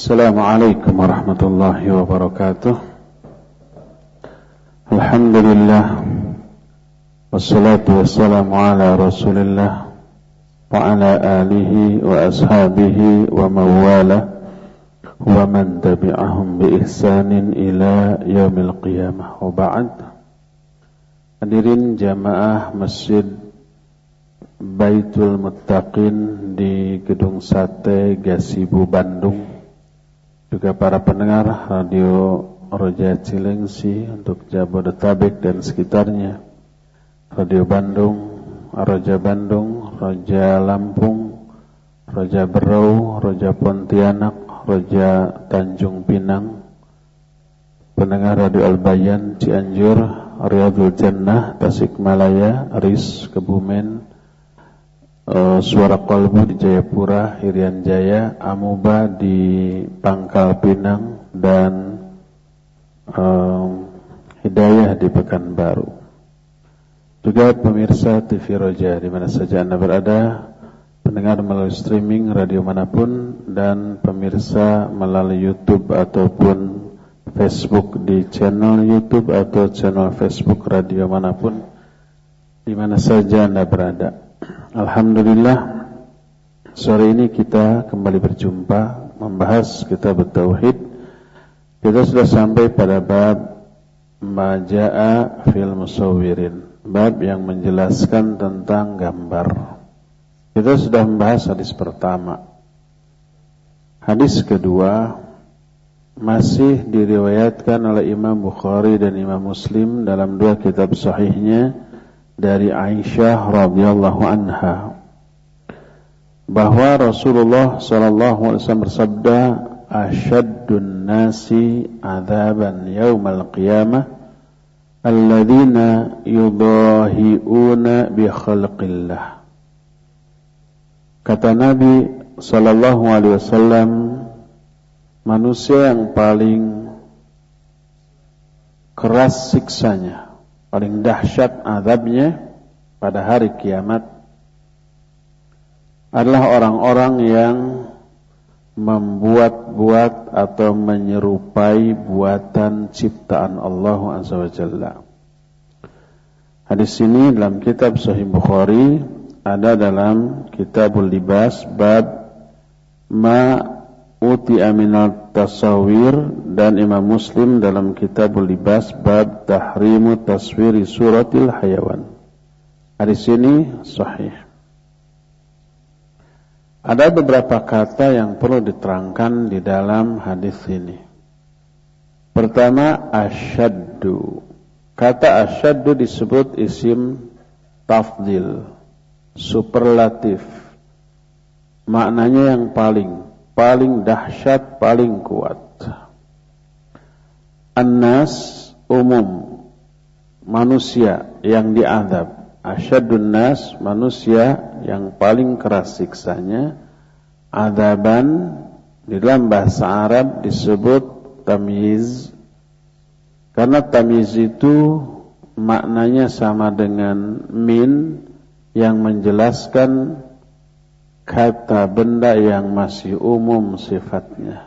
Assalamualaikum warahmatullahi wabarakatuh. Alhamdulillah, wassalatu wassalamu ala rasulillah wa ala alihi wa ashabihi wa mawala wa man tabi'ahum bi ihsanin ila yaumil qiyamah. Wa ba'd. Hadirin jamaah Masjid Baitul Muttaqin di Gedung Sate Gasibu Bandung, juga para pendengar Radio Roja Cilengsi untuk Jabodetabek dan sekitarnya, Radio Bandung, Roja Bandung, Roja Lampung, Roja Berau, Roja Pontianak, Roja Tanjung Pinang, pendengar Radio Al-Bayan Cianjur, Riyadul Jannah Tasikmalaya, RIS Kebumen, Suara Kolbu di Jayapura, Irian Jaya, Amuba di Pangkal Pinang, dan Hidayah di Pekanbaru. Juga pemirsa TV Roja di mana saja Anda berada, pendengar melalui streaming radio manapun, dan pemirsa melalui YouTube ataupun Facebook di channel YouTube atau channel Facebook radio manapun, di mana saja Anda berada. Alhamdulillah, sore ini kita kembali berjumpa membahas kitab Tauhid. Kita sudah sampai pada bab Maja'a fil Musawwirin, bab yang menjelaskan tentang gambar. Kita sudah membahas hadis pertama. Hadis kedua masih diriwayatkan oleh Imam Bukhari dan Imam Muslim dalam dua kitab sahihnya dari Aisyah radhiyallahu anha, bahwa Rasulullah sallallahu alaihi wasallam bersabda, asyaddun nasi adzaban yaumal qiyamah alladzina yudahiuna bi khalqillah. Kata Nabi sallallahu alaihi wasallam, manusia yang paling keras siksanya, paling dahsyat azabnya pada hari kiamat adalah orang-orang yang membuat-buat atau menyerupai buatan ciptaan Allah Azza wa Jalla. Hadis ini dalam kitab Sahih Bukhari, ada dalam Kitabul Libas bab ma uti'a minal tasawir, dan Imam Muslim dalam Kitabul Libas bab tahrimu taswiri suratil hayawan. Hadis ini sahih. Ada beberapa kata yang perlu diterangkan di dalam hadis ini. Pertama, asyaddu. Kata asyaddu disebut isim tafdil, superlatif. Maknanya yang paling dahsyat, paling kuat. An-nas, umum, manusia yang diazab. Asyadun nas, manusia yang paling keras siksanya. Adzaban di dalam bahasa Arab disebut tamyiz, karena tamyiz itu maknanya sama dengan min, yang menjelaskan kata benda yang masih umum sifatnya.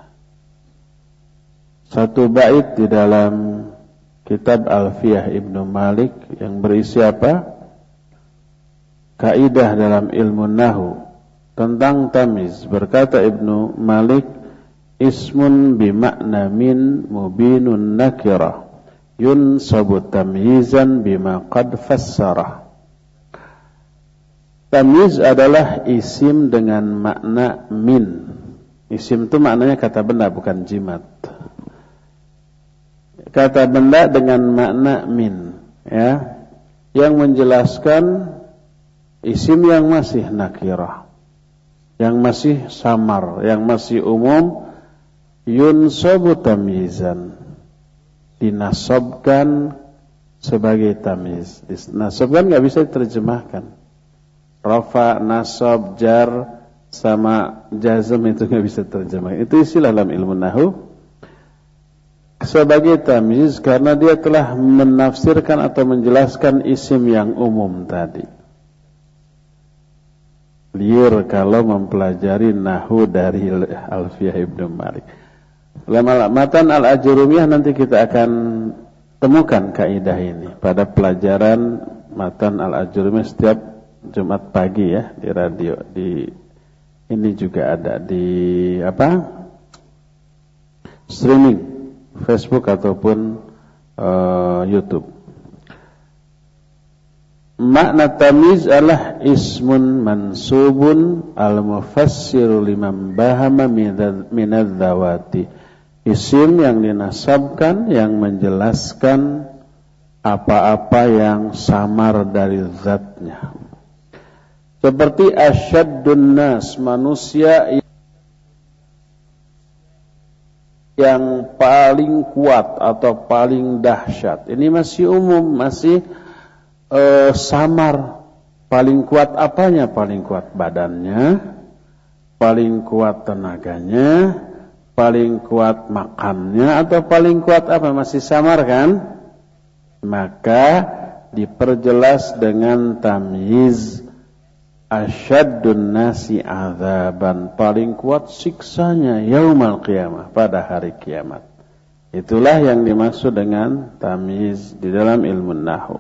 Satu bait di dalam kitab Alfiyah Ibnu Malik yang berisi apa? Kaidah dalam ilmu nahu tentang tamiz. Berkata Ibnu Malik, ismun bimakna min mubinun nakirah yunsabu tamyizan bima qad fassarah. Tamyiz adalah isim dengan makna min. Isim itu maknanya kata benda, bukan jimat. Kata benda dengan makna min, ya, yang menjelaskan isim yang masih nakirah, yang masih samar, yang masih umum. Yunsabu tamyizan, dinasabkan sebagai tamyiz. Dinasabkan nggak bisa diterjemahkan. Rafa, nasab, jar sama jazm itu nggak bisa diterjemahkan. Itu istilah dalam ilmu nahwu sebagai tamyiz, karena dia telah menafsirkan atau menjelaskan isim yang umum tadi. Liur kalau mempelajari nahwu dari Alfiyah Ibnu Malik. Dalam matan Al-Ajurumiyah nanti kita akan temukan kaidah ini pada pelajaran matan Al-Ajurumiyah setiap Jumat pagi ya di radio. Di ini juga ada di streaming Facebook ataupun YouTube. Makna tamyiz adalah ismun mansubun al-mufassiru liman bahama minadz-zawati. Isim yang dinasabkan yang menjelaskan apa-apa yang samar dari zatnya. Seperti asyaddun nas, manusia yang paling kuat atau paling dahsyat. Ini masih umum, masih samar. Paling kuat apanya? Paling kuat badannya, paling kuat tenaganya, paling kuat makannya, atau paling kuat apa? Masih samar kan? Maka diperjelas dengan tamyiz. Asyaddun nasi azaban, paling kuat siksanya yaumal qiyamah, pada hari kiamat. Itulah yang dimaksud dengan tamyiz di dalam ilmu nahwu.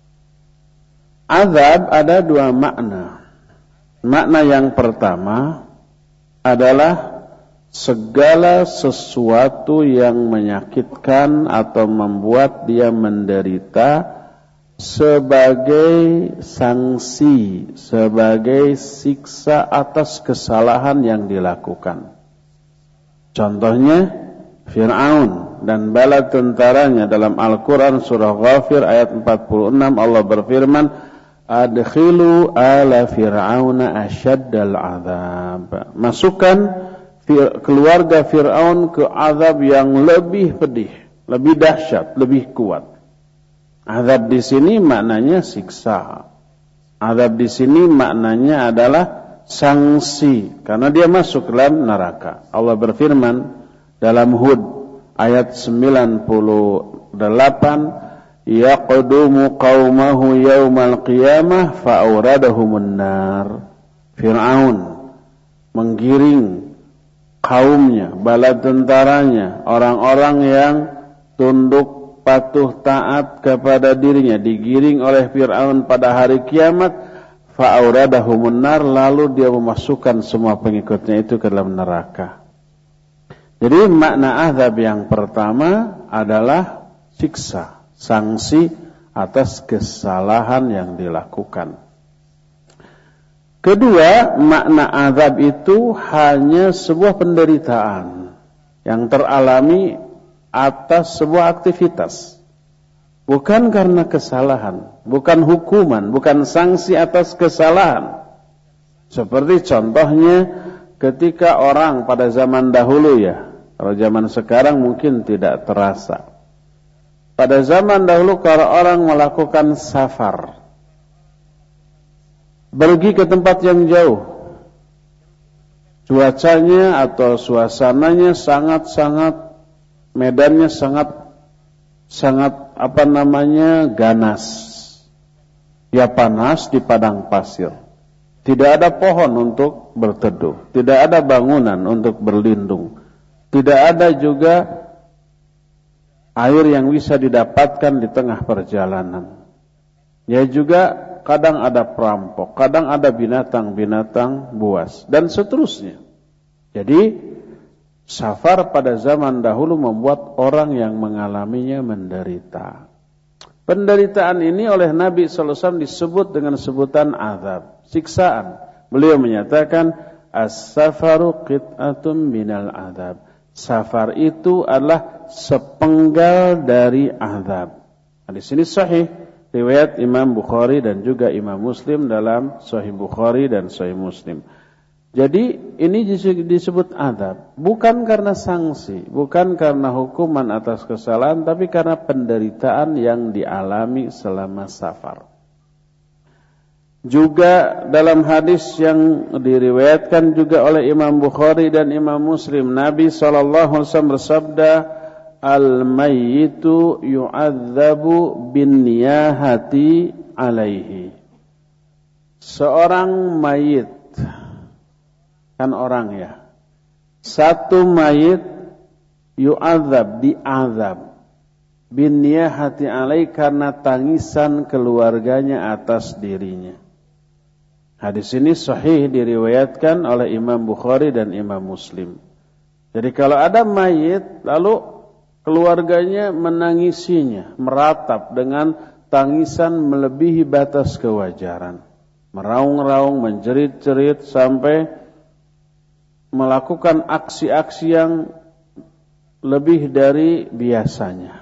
Azab ada dua makna. Makna yang pertama adalah segala sesuatu yang menyakitkan atau membuat dia menderita sebagai sanksi, sebagai siksa atas kesalahan yang dilakukan. Contohnya Fir'aun dan bala tentaranya dalam Al-Quran surah Ghafir ayat 46 Allah berfirman, adkhilu ala fir'auna asyaddal azab. Masukkan keluarga Fir'aun ke azab yang lebih pedih, lebih dahsyat, lebih kuat. Azab di sini maknanya siksa. Azab di sini maknanya adalah sanksi karena dia masuk dalam neraka. Allah berfirman dalam Hud ayat 98, yaqdumu qaumahu yaumal qiyamah fa'awradahumun nar. Fir'aun menggiring kaumnya, bala tentaranya, orang-orang yang tunduk patuh taat kepada dirinya, digiring oleh Fir'aun pada hari kiamat, fa'awradahumun nar, lalu dia memasukkan semua pengikutnya itu ke dalam neraka. Jadi makna azab yang pertama adalah siksa, sanksi atas kesalahan yang dilakukan. Kedua, makna azab itu hanya sebuah penderitaan yang teralami atas sebuah aktivitas. Bukan karena kesalahan, bukan hukuman, bukan sanksi atas kesalahan. Seperti contohnya ketika orang pada zaman dahulu ya, kalau zaman sekarang mungkin tidak terasa. Pada zaman dahulu kalau orang melakukan safar, pergi ke tempat yang jauh, cuacanya atau suasananya sangat-sangat, medannya sangat ganas. Ya panas di padang pasir. Tidak ada pohon untuk berteduh, tidak ada bangunan untuk berlindung. Tidak ada juga air yang bisa didapatkan di tengah perjalanan. Ya juga kadang ada perampok, kadang ada binatang-binatang buas, dan seterusnya. Jadi, safar pada zaman dahulu membuat orang yang mengalaminya menderita. Penderitaan ini oleh Nabi SAW disebut dengan sebutan azab, siksaan. Beliau menyatakan, as-safaru qit'atun minal azab. Safar itu adalah sepenggal dari azab. Nah, di sini sahih riwayat Imam Bukhari dan juga Imam Muslim dalam Sahih Bukhari dan Sahih Muslim. Jadi ini disebut azab, bukan karena sanksi, bukan karena hukuman atas kesalahan, tapi karena penderitaan yang dialami selama safar. Juga dalam hadis yang diriwayatkan juga oleh Imam Bukhari dan Imam Muslim, Nabi SAW bersabda, al-mayyitu yu'adzabu bin niyahati alaihi. Seorang mayit, kan orang ya, satu mayit yu'adzab, diazab, bin niyahati alai, karena tangisan keluarganya atas dirinya. Hadis ini sahih diriwayatkan oleh Imam Bukhari dan Imam Muslim. Jadi kalau ada mayit lalu keluarganya menangisinya, meratap dengan tangisan melebihi batas kewajaran, meraung-raung, menjerit-jerit sampai melakukan aksi-aksi yang lebih dari biasanya,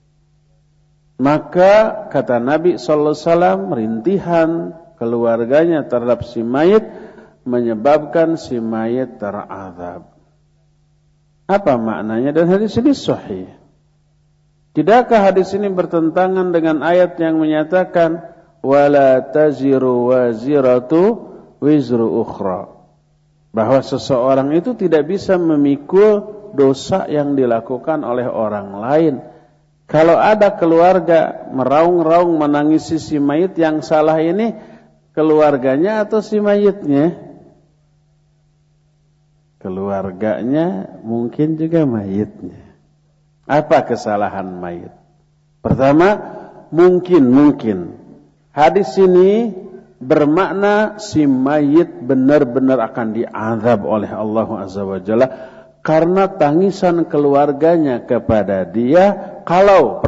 maka kata Nabi sallallahu alaihi wasallam, rintihan keluarganya terhadap si mayit menyebabkan si mayit terazab. Apa maknanya? Dan hadis ini sahih. Tidakkah hadis ini bertentangan dengan ayat yang menyatakan wala taziru waziratu wizru ukhra, bahwa seseorang itu tidak bisa memikul dosa yang dilakukan oleh orang lain. Kalau ada keluarga meraung-raung menangisi si mayit, yang salah ini keluarganya atau si mayitnya? Keluarganya, mungkin juga mayitnya. Apa kesalahan mayit? Pertama, mungkin hadis ini bermakna si mayit benar-benar akan diazab oleh Allah Azza wa Jalla karena tangisan keluarganya kepada dia. Kalau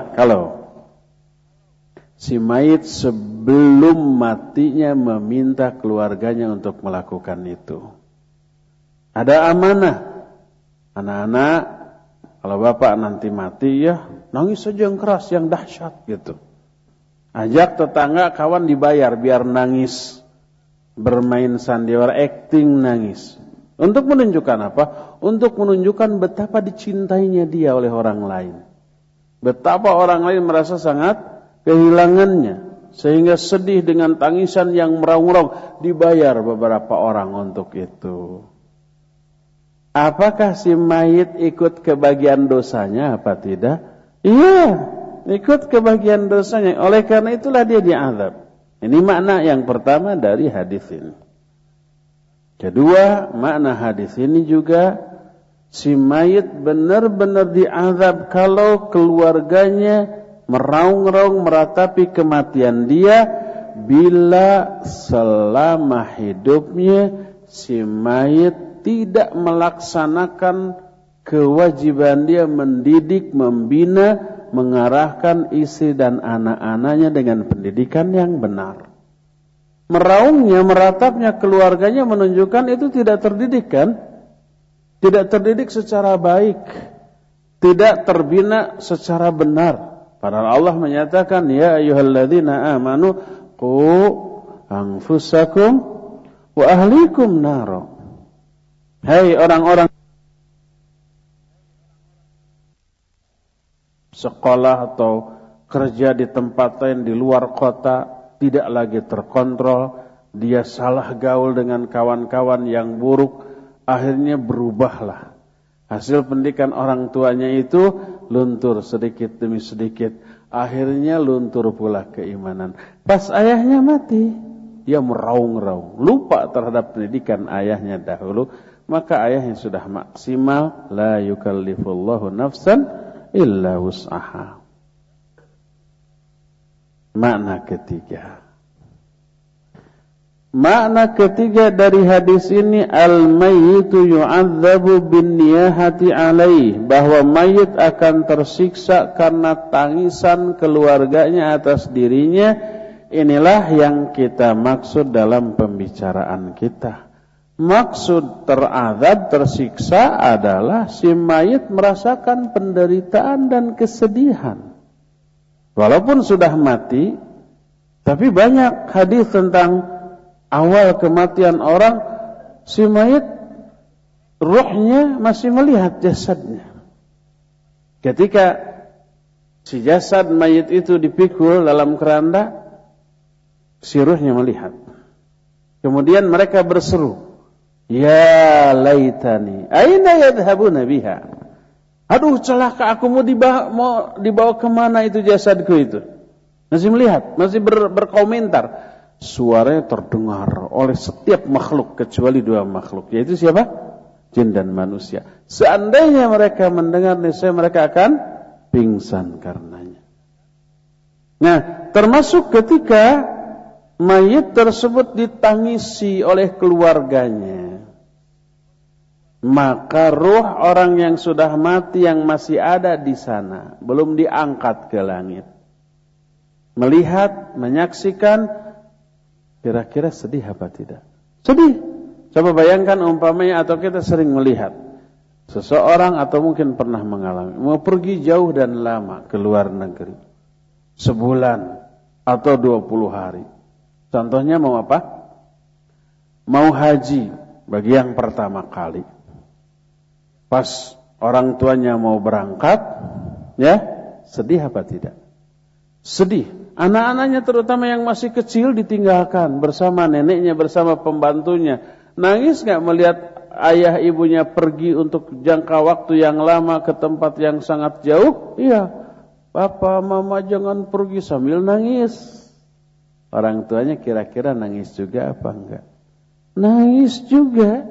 si mayit sebelum matinya meminta keluarganya untuk melakukan itu. Ada amanah, anak-anak, kalau bapak nanti mati ya nangis saja yang keras, yang dahsyat gitu. Ajak tetangga, kawan dibayar biar nangis, bermain sandiwara, acting nangis. Untuk menunjukkan apa? Untuk menunjukkan betapa dicintainya dia oleh orang lain. Betapa orang lain merasa sangat kehilangannya, sehingga sedih dengan tangisan yang meraung-raung. Dibayar beberapa orang untuk itu. Apakah si mayit ikut kebagian dosanya apa tidak? Iya, ikut kebagian dosanya. Oleh karena itulah dia diazab. Ini makna yang pertama dari hadis ini. Kedua, makna hadis ini juga si mayit benar-benar diazab kalau keluarganya meraung-raung meratapi kematian dia, bila selama hidupnya si mayit tidak melaksanakan kewajiban dia mendidik, membina, mengarahkan istri dan anak-anaknya dengan pendidikan yang benar. Meraungnya, meratapnya keluarganya menunjukkan itu tidak terdidik kan? Tidak terdidik secara baik, tidak terbina secara benar. Padahal Allah menyatakan, ya ayyuhalladzina amanu qu anfusakum wa ahlikum naro. Hai orang-orang sekolah atau kerja di tempat lain di luar kota, tidak lagi terkontrol, dia salah gaul dengan kawan-kawan yang buruk, akhirnya berubahlah. Hasil pendidikan orang tuanya itu luntur sedikit demi sedikit, akhirnya luntur pula keimanan. Pas ayahnya mati, dia meraung-raung, lupa terhadap pendidikan ayahnya dahulu. Maka ayah yang sudah maksimal, la yukallifullahu nafsan illa wus'aha. Makna ketiga. Makna ketiga dari hadis ini, al-mayyitu yu'adzabu bin niyahati alaih, bahwa mayit akan tersiksa karena tangisan keluarganya atas dirinya. Inilah yang kita maksud dalam pembicaraan kita. Maksud terazab, tersiksa adalah si mayit merasakan penderitaan dan kesedihan. Walaupun sudah mati, tapi banyak hadis tentang awal kematian orang, si mayit ruhnya masih melihat jasadnya. Ketika si jasad mayit itu dipikul dalam keranda, si ruhnya melihat. Kemudian mereka berseru, ya laitani, aina yadhhabuna biha. Aduh celaka, aku mau dibawa kemana itu jasadku itu. Masih melihat, masih berkomentar. Suaranya terdengar oleh setiap makhluk kecuali dua makhluk, yaitu siapa? jin dan manusia. Seandainya mereka mendengar, niscaya mereka akan pingsan karenanya. Nah, termasuk ketika mayit tersebut ditangisi oleh keluarganya, maka ruh orang yang sudah mati yang masih ada di sana, belum diangkat ke langit, melihat, menyaksikan, kira-kira sedih apa tidak? Sedih. Coba bayangkan umpamanya, atau kita sering melihat seseorang atau mungkin pernah mengalami, mau pergi jauh dan lama ke luar negeri, sebulan atau 20 hari. Contohnya mau apa? Mau haji bagi yang pertama kali. Pas orang tuanya mau berangkat, ya, sedih apa tidak? Sedih. Anak-anaknya terutama yang masih kecil ditinggalkan bersama neneknya, bersama pembantunya. Nangis gak melihat ayah ibunya pergi untuk jangka waktu yang lama ke tempat yang sangat jauh? Iya. Papa, mama jangan pergi, sambil nangis. Orang tuanya kira-kira nangis juga apa enggak? Nangis juga.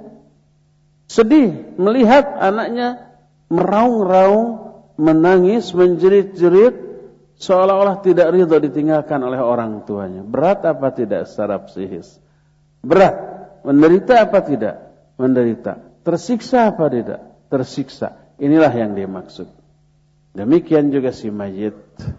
Sedih melihat anaknya meraung-raung, menangis, menjerit-jerit, seolah-olah tidak ridho ditinggalkan oleh orang tuanya. Berat apa tidak secara psikis? Berat. Menderita apa tidak? Menderita. Tersiksa apa tidak? Tersiksa. Inilah yang dimaksud. Demikian juga si mayit.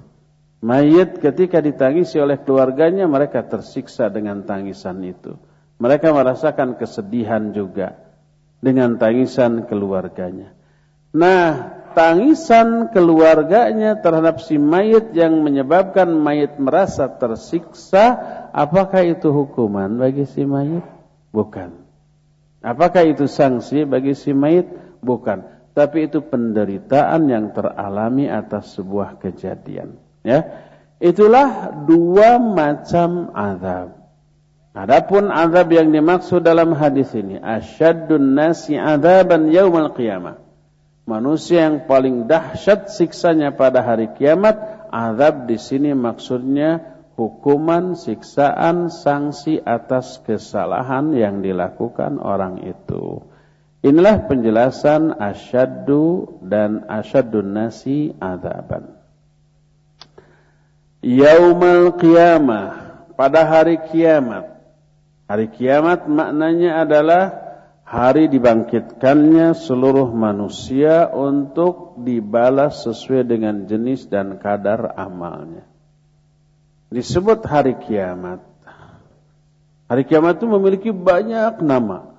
Mayit ketika ditangisi oleh keluarganya, mereka tersiksa dengan tangisan itu. Mereka merasakan kesedihan juga dengan tangisan keluarganya. Nah, tangisan keluarganya terhadap si mayit yang menyebabkan mayit merasa tersiksa, apakah itu hukuman bagi si mayit? Bukan. Apakah itu sanksi bagi si mayit? Bukan. Tapi itu penderitaan yang teralami atas sebuah kejadian. Ya, itulah dua macam azab. Adapun azab yang dimaksud dalam hadis ini, asyaddun nasi adzaban yaumal qiyamah. Manusia yang paling dahsyat siksanya pada hari kiamat. Azab di sini maksudnya hukuman, siksaan, sanksi atas kesalahan yang dilakukan orang itu. Inilah penjelasan asyaddu dan asyaddun nasi adzaban. Yaumal qiyamah, pada hari kiamat. Hari kiamat maknanya adalah hari dibangkitkannya seluruh manusia untuk dibalas sesuai dengan jenis dan kadar amalnya. Disebut hari kiamat. Hari kiamat itu memiliki banyak nama.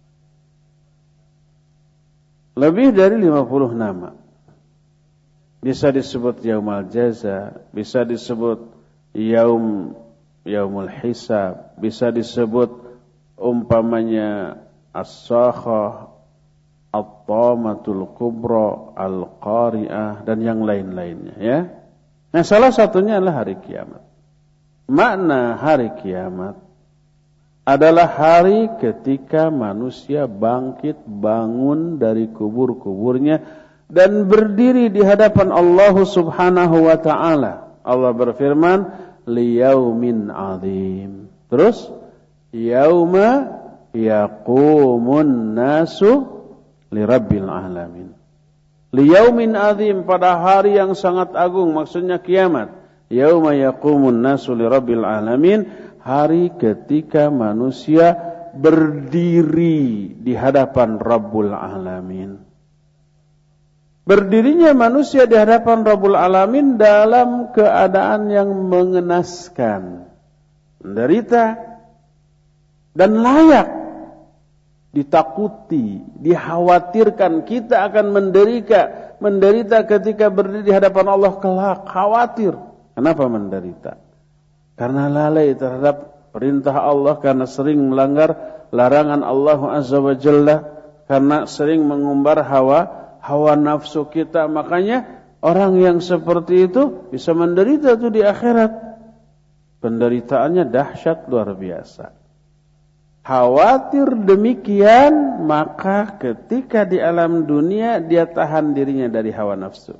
Lebih dari 50 nama. Bisa disebut Yaumal Jaza, bisa disebut Yaumul Hisab, bisa disebut umpamanya As-Sakhah, At-Tamatul Kubra, Al-Qari'ah, dan yang lain-lainnya, ya. Nah, salah satunya adalah hari kiamat. Makna hari kiamat adalah hari ketika manusia bangkit, bangun dari kubur-kuburnya dan berdiri di hadapan Allah Subhanahu wa ta'ala. Allah berfirman, liyaumin azim. Terus, yauma yaqumun nasu lirabbil alamin. Liyaumin azim, pada hari yang sangat agung, maksudnya kiamat. Yauma yaqumun nasu lirabbil alamin, hari ketika manusia berdiri di hadapan Rabbul Alamin. Berdirinya manusia di hadapan Rabbul Alamin dalam keadaan yang mengenaskan, menderita, dan layak ditakuti, dikhawatirkan. Kita akan menderita ketika berdiri di hadapan Allah kelak. Khawatir. Kenapa menderita? Karena lalai terhadap perintah Allah, karena sering melanggar larangan Allah Azza wa Jalla, karena sering mengumbar hawa nafsu kita. Makanya orang yang seperti itu bisa menderita tuh di akhirat. Penderitaannya dahsyat luar biasa. Khawatir demikian, maka ketika di alam dunia dia tahan dirinya dari hawa nafsu.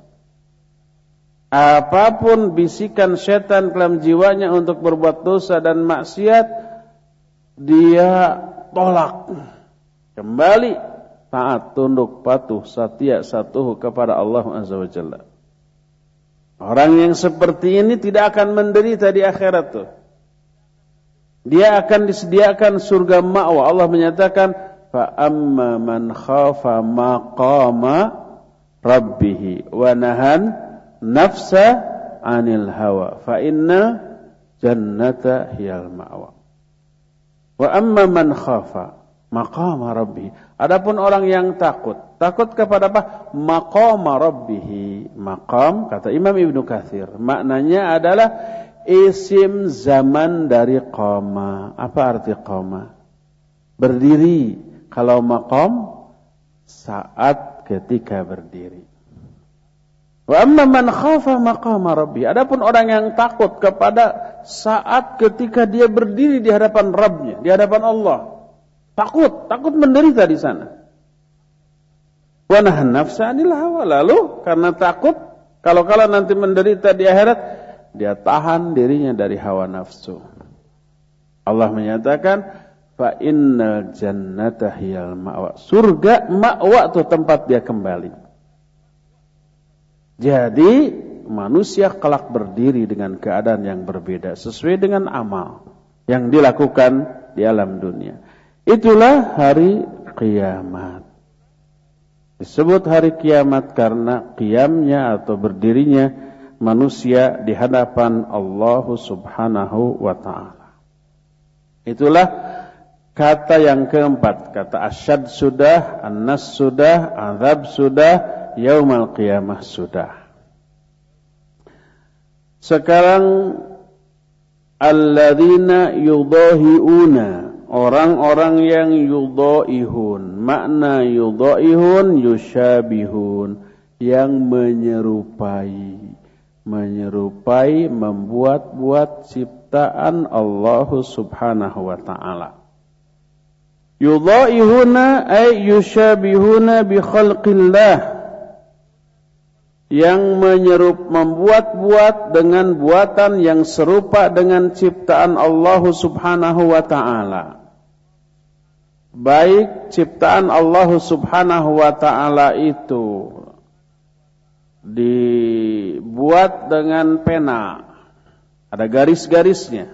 Apapun bisikan setan dalam jiwanya untuk berbuat dosa dan maksiat, dia tolak. Kembali taat, tunduk, patuh, setia, satuh kepada Allah Azza wa Jalla. Orang yang seperti ini tidak akan menderita di akhirat tuh. Dia akan disediakan surga ma'wa. Allah menyatakan, fa amma man khafa maqama rabbih wa nahan nafsa 'anil hawa fa inna jannata hiyal ma'wa. Wa amma man khafa maqama rabbih. Adapun orang yang takut kepada apa? Maqama rabbih. Maqam kata Imam Ibnu Katsir, maknanya adalah isim zaman dari qama. Apa arti qama? Berdiri. Kalau maqam saat ketika berdiri. Wa amma man khafa maqama rabbih. Adapun orang yang takut kepada saat ketika dia berdiri di hadapan Rabbnya, di hadapan Allah. Takut menderita di sana. Wa nahan nafsa 'anil hawa. Lalu karena takut kalau nanti menderita di akhirat, dia tahan dirinya dari hawa nafsu. Allah menyatakan fa innal jannata hiyal ma'wa. Surga ma'wa itu tempat dia kembali. Jadi manusia kelak berdiri dengan keadaan yang berbeda sesuai dengan amal yang dilakukan di alam dunia. Itulah hari kiamat. Disebut hari kiamat karena qiyamnya atau berdirinya manusia di hadapan Allah Subhanahu wa ta'ala. Itulah kata yang keempat. Kata asyad sudah, an-nas sudah, azab sudah, yaumal qiyamah sudah. Sekarang alladzina yudahiuna, orang-orang yang yudaihun. Makna yudaihun yusyabihun, yang menyerupai, membuat-buat ciptaan Allah Subhanahu wa ta'ala. Yudaihuna ay yusyabihuna bi khalqillah, yang membuat-buat dengan buatan yang serupa dengan ciptaan Allah Subhanahu wa ta'ala. Baik ciptaan Allah Subhanahu wa ta'ala itu dibuat dengan pena, ada garis-garisnya,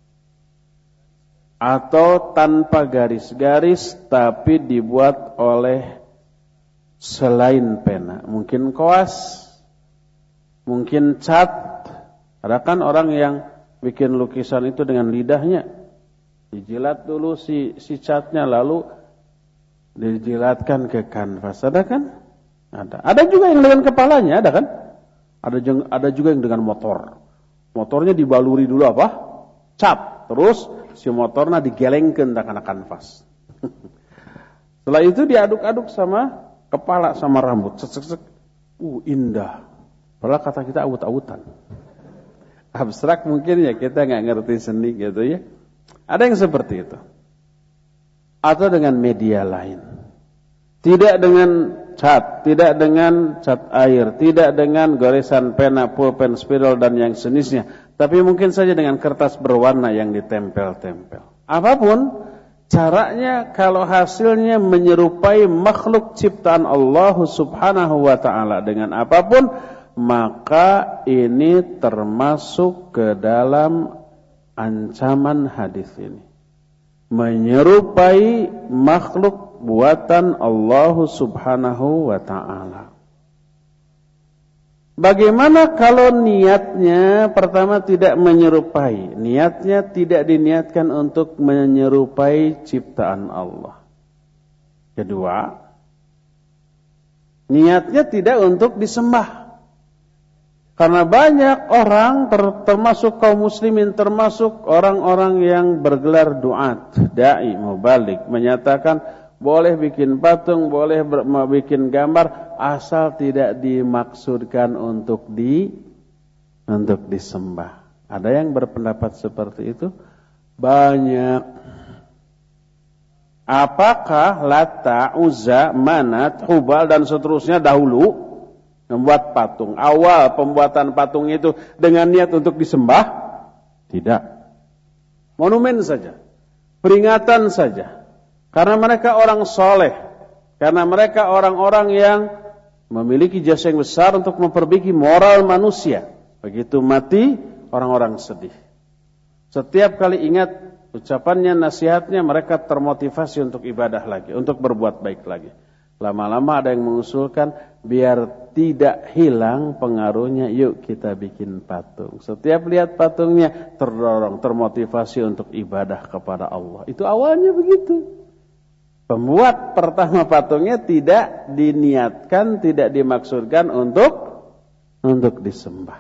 atau tanpa garis-garis tapi dibuat oleh selain pena, mungkin koas, mungkin cat. Ada kan orang yang bikin lukisan itu dengan lidahnya, dijilat dulu si catnya, lalu dijilatkan ke kanvas. Ada kan? Ada juga yang dengan kepalanya, ada kan? Ada juga yang dengan motor. Motornya dibaluri dulu apa? Cat. Terus si motornya digelengkeun kana kanvas. Setelah itu diaduk-aduk sama kepala sama rambut. Sek-sek. Indah. Padahal kata kita awut-awutan. Abstrak mungkin ya, kita nggak ngerti seni gitu ya. Ada yang seperti itu. Atau dengan media lain. Tidak dengan cat, tidak dengan cat air, tidak dengan goresan pena, pulpen, spidol dan yang sejenisnya, tapi mungkin saja dengan kertas berwarna yang ditempel-tempel. Apapun caranya, kalau hasilnya menyerupai makhluk ciptaan Allah Subhanahu wa ta'ala dengan apapun, maka ini termasuk ke dalam ancaman hadis ini. Menyerupai makhluk buatan Allah Subhanahu wa ta'ala. Bagaimana kalau niatnya pertama tidak menyerupai? Niatnya tidak diniatkan untuk menyerupai ciptaan Allah. Kedua, niatnya tidak untuk disembah. Karena banyak orang, termasuk kaum muslimin, termasuk orang-orang yang bergelar duat, da'i, mubalik, menyatakan boleh bikin patung, boleh bikin gambar, asal tidak dimaksudkan untuk disembah. Ada yang berpendapat seperti itu? Banyak. Apakah Lata, Uzza, Manat, Hubal dan seterusnya dahulu membuat patung? Awal pembuatan patung itu dengan niat untuk disembah? Tidak. Monumen saja, peringatan saja. Karena mereka orang soleh, Karena mereka orang-orang yang memiliki jasa yang besar untuk memperbaiki moral manusia. Begitu mati, orang-orang sedih. Setiap kali ingat ucapannya, nasihatnya, mereka termotivasi untuk ibadah lagi, untuk berbuat baik lagi. Lama-lama ada yang mengusulkan, biar tidak hilang pengaruhnya, yuk kita bikin patung. Setiap lihat patungnya, terdorong, termotivasi untuk ibadah kepada Allah. Itu awalnya begitu. Pembuat pertama patungnya tidak diniatkan, tidak dimaksudkan untuk disembah.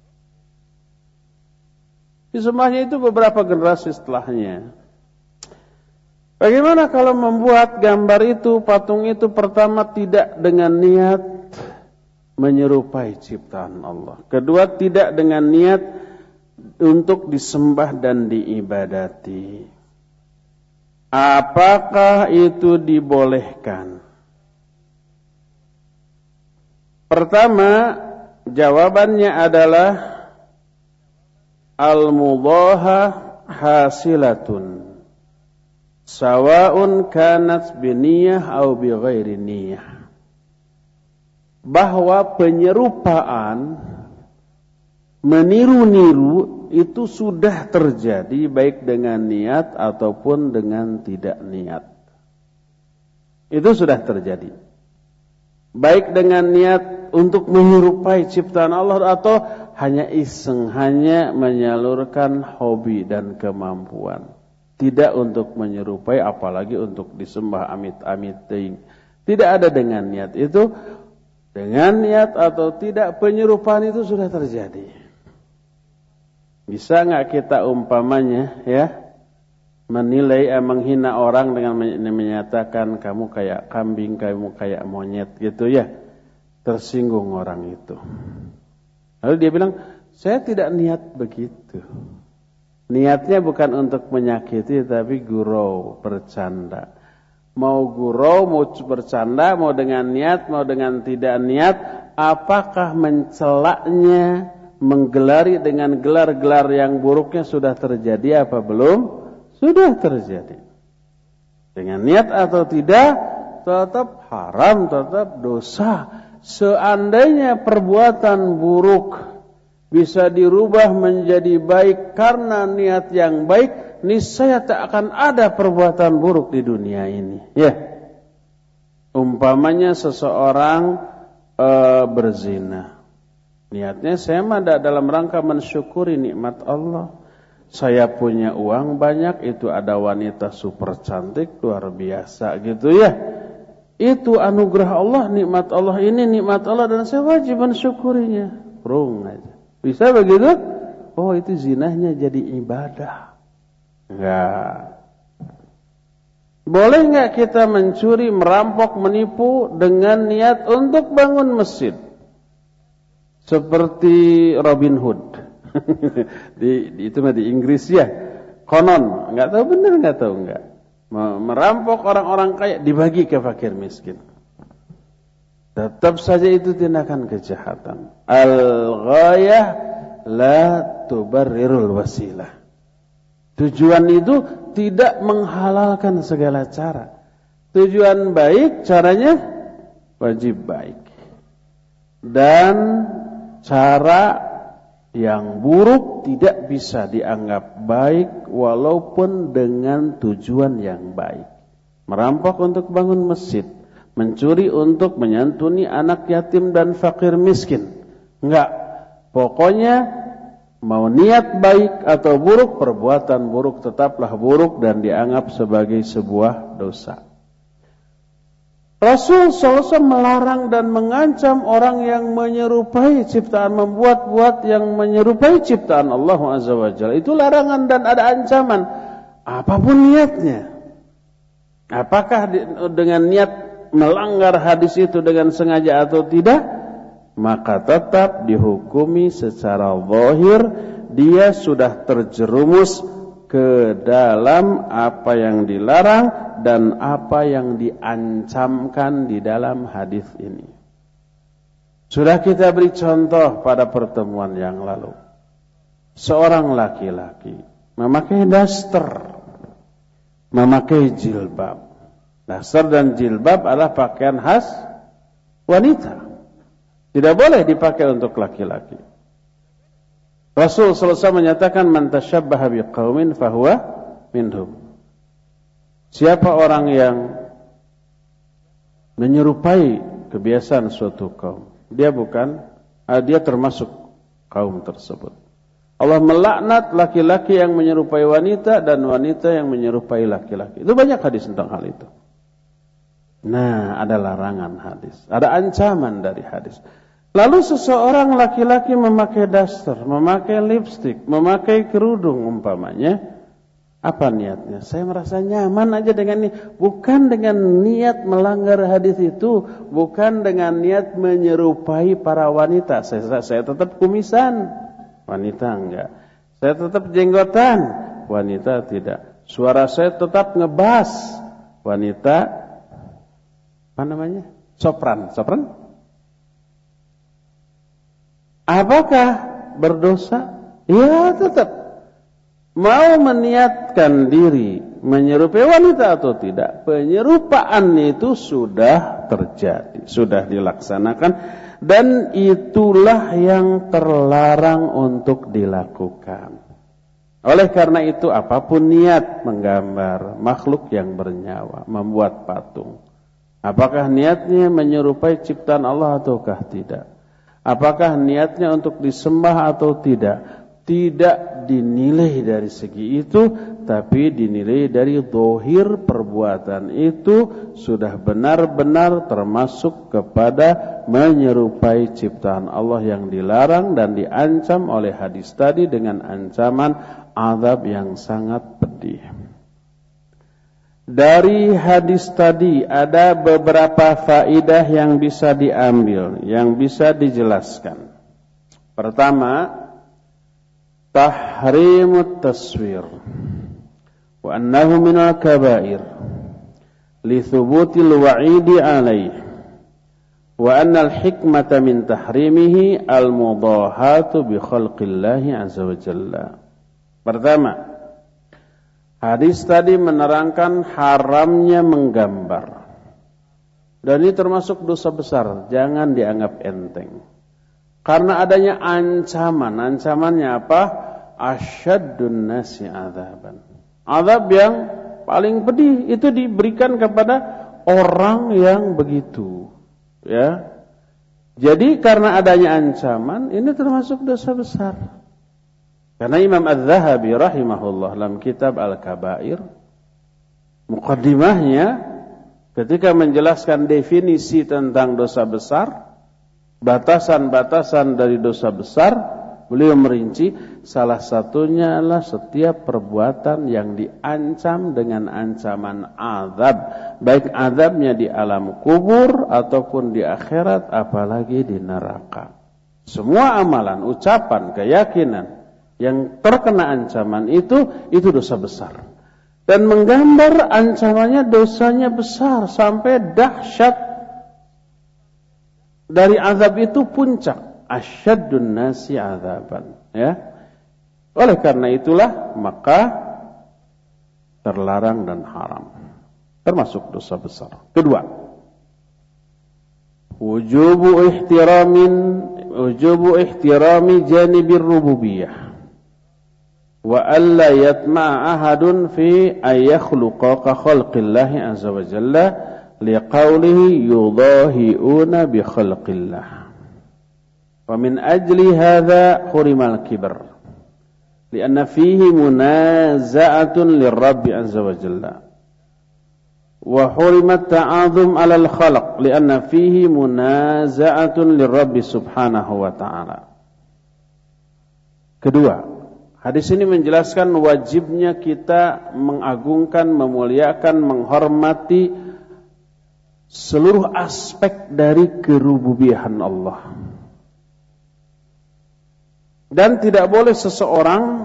Disembahnya itu beberapa generasi setelahnya. Bagaimana kalau membuat gambar itu, patung itu pertama tidak dengan niat menyerupai ciptaan Allah. Kedua, tidak dengan niat untuk disembah dan diibadati. Apakah itu dibolehkan? Pertama, jawabannya adalah al-mudahah hasilatun sawa'un kanat biniyah au bighairi niyah. Bahwa penyerupaan, meniru-niru itu sudah terjadi baik dengan niat ataupun dengan tidak niat. Itu sudah terjadi. Baik dengan niat untuk menyerupai ciptaan Allah atau hanya iseng, hanya menyalurkan hobi dan kemampuan. Tidak untuk menyerupai, apalagi untuk disembah amit-amit. Tidak ada dengan niat itu. Dengan niat atau tidak, penyerupaan itu sudah terjadi. Bisa nggak kita umpamanya menilai, menghina orang dengan menyatakan kamu kayak kambing, kamu kayak monyet gitu ya. Tersinggung orang itu. Lalu dia bilang, saya tidak niat begitu. Niatnya bukan untuk menyakiti, tapi gurau, bercanda. Mau gurau, mau bercanda, mau dengan niat, mau dengan tidak niat, apakah mencelaknya, menggelari dengan gelar-gelar yang buruknya sudah terjadi apa belum? Sudah terjadi. Dengan niat atau tidak, tetap haram, tetap dosa. Seandainya perbuatan buruk bisa dirubah menjadi baik karena niat yang baik, niscaya tak akan ada perbuatan buruk di dunia ini. Ya. Umpamanya seseorang berzina. Niatnya saya mah dalam rangka mensyukuri nikmat Allah. Saya punya uang banyak, itu ada wanita super cantik, luar biasa gitu ya. Itu anugerah Allah, nikmat Allah, ini nikmat Allah dan saya wajib mensyukurinya. Prung aja. Bisa begitu? Oh, itu zinahnya jadi ibadah. Enggak. Boleh enggak kita mencuri, merampok, menipu dengan niat untuk bangun masjid? Seperti Robin Hood. Itu mah di Inggris ya. Konon, enggak tahu benar, enggak tahu enggak. Merampok orang-orang kaya dibagi ke fakir miskin. Tetap saja itu tindakan kejahatan. Al-ghayah la tubarrirul wasilah. Tujuan itu tidak menghalalkan segala cara. Tujuan baik, caranya wajib baik. Dan cara yang buruk tidak bisa dianggap baik walaupun dengan tujuan yang baik. Merampok untuk bangun masjid, mencuri untuk menyantuni anak yatim dan fakir miskin. Enggak. Pokoknya mau niat baik atau buruk, perbuatan buruk tetaplah buruk dan dianggap sebagai sebuah dosa. Rasul SAW melarang dan mengancam orang yang menyerupai ciptaan, membuat-buat yang menyerupai ciptaan Allah Azza wa Jalla. Itu larangan dan ada ancaman. Apapun niatnya. Apakah dengan niat melanggar hadis itu dengan sengaja atau tidak, maka tetap dihukumi secara zahir dia sudah terjerumus ke dalam apa yang dilarang dan apa yang diancamkan di dalam hadis ini. Sudah kita beri contoh pada pertemuan yang lalu. Seorang laki-laki memakai daster, memakai jilbab, Dasar dan jilbab adalah pakaian khas wanita. Tidak boleh dipakai untuk laki-laki. Rasul sallallahu alaihi wasallam menyatakan man tashabbaha biqaumin fahuwa minhum. Siapa orang yang menyerupai kebiasaan suatu kaum, dia termasuk kaum tersebut. Allah melaknat laki-laki yang menyerupai wanita dan wanita yang menyerupai laki-laki. Itu banyak hadis tentang hal itu. Nah, ada larangan hadis, ada ancaman dari hadis. Lalu seseorang laki-laki memakai daster, memakai lipstik, memakai kerudung umpamanya, apa niatnya? Saya merasa nyaman aja dengan ini, bukan dengan niat melanggar hadis itu, bukan dengan niat menyerupai para wanita. Saya tetap kumisan, wanita enggak. Saya tetap jenggotan, wanita tidak. Suara saya tetap ngebas, wanita apa namanya? Sopran. Apakah berdosa? Ya, tetap. Mau meniatkan diri menyerupai wanita atau tidak, penyerupaan itu sudah terjadi, sudah dilaksanakan, dan itulah yang terlarang untuk dilakukan. Oleh karena itu, apapun niat menggambar makhluk yang bernyawa, membuat patung, apakah niatnya menyerupai ciptaan Allah ataukah tidak? Apakah niatnya untuk disembah atau tidak? Tidak dinilai dari segi itu, tapi dinilai dari zahir perbuatan itu sudah benar-benar termasuk kepada menyerupai ciptaan Allah yang dilarang dan diancam oleh hadis tadi dengan ancaman azab yang sangat pedih. Dari hadis tadi ada beberapa faedah yang bisa diambil, yang bisa dijelaskan. Pertama, tahrimut taswir wa annahu minal kabair li thubutil wa'idi alaih wa anna al-hikmata min tahrimihi al-mudahatu bi khalqillahi azza wa jalla. Pertama, hadis tadi menerangkan haramnya menggambar. Dan ini termasuk dosa besar, jangan dianggap enteng. Karena adanya ancaman. Ancamannya apa? Asyaddun nasi azaban. Azab yang paling pedih itu diberikan kepada orang yang begitu. Ya. Jadi karena adanya ancaman, ini termasuk dosa besar. Karena Imam Az-Zahabi rahimahullah dalam kitab Al-Kabair, muqaddimahnya ketika menjelaskan definisi tentang dosa besar, batasan-batasan dari dosa besar, beliau merinci salah satunya adalah setiap perbuatan yang diancam dengan ancaman azab, baik azabnya di alam kubur ataupun di akhirat, apalagi di neraka. Semua amalan, ucapan, keyakinan yang terkena ancaman itu dosa besar. Dan menggambar ancamannya dosanya besar sampai dahsyat. Dari azab itu puncak, asyaddun nasi azaban, ya. Oleh karena itulah maka terlarang dan haram, termasuk dosa besar. Kedua, wujubu ihtirami janibir rububiyah wa alla yatma'a ahadun fi ayakhluqa ka khalqillahi azza wa jalla liqaulihi yudahi'una bi khalqillah. Wa min ajli hadha hurimal kibr lianna fihi munaza'atun lirabbi azza wa jalla. Wa hurimat ta'adhum 'alal khalq lianna fihi munaza'atun lirabbi subhanahu wa ta'ala. Kedua, hadis ini menjelaskan wajibnya kita mengagungkan, memuliakan, menghormati seluruh aspek dari kerububiyahan Allah. Dan tidak boleh seseorang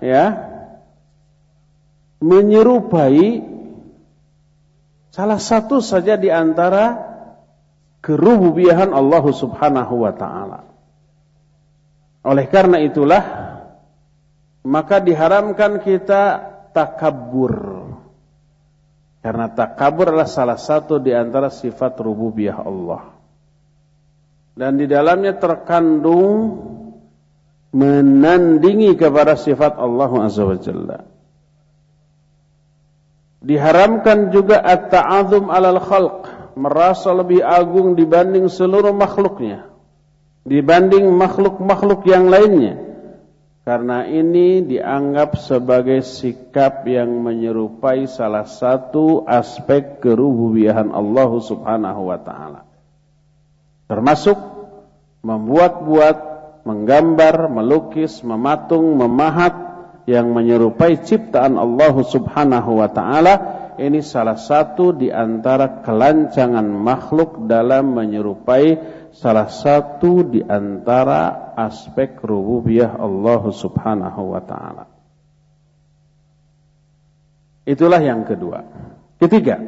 menyerupai salah satu saja di antara kerububiyahan Allah Subhanahu wa taala. Oleh karena itulah maka diharamkan kita takabbur, Karena takabur adalah salah satu di antara sifat rububiyah Allah. Dan di dalamnya terkandung menandingi kepada sifat Allah Azza wa Jalla. Diharamkan juga at-ta'adzum 'alal khalq, merasa lebih agung dibanding seluruh makhluknya, dibanding makhluk-makhluk yang lainnya. Karena ini dianggap sebagai sikap yang menyerupai salah satu aspek kerububiyahan Allah Subhanahu wa ta'ala. Termasuk membuat-buat, menggambar, melukis, mematung, memahat yang menyerupai ciptaan Allah Subhanahu wa ta'ala. Ini salah satu di antara kelancangan makhluk dalam menyerupai salah satu di antara aspek rububiyah Allah Subhanahu wa ta'ala. Itulah yang kedua. Ketiga,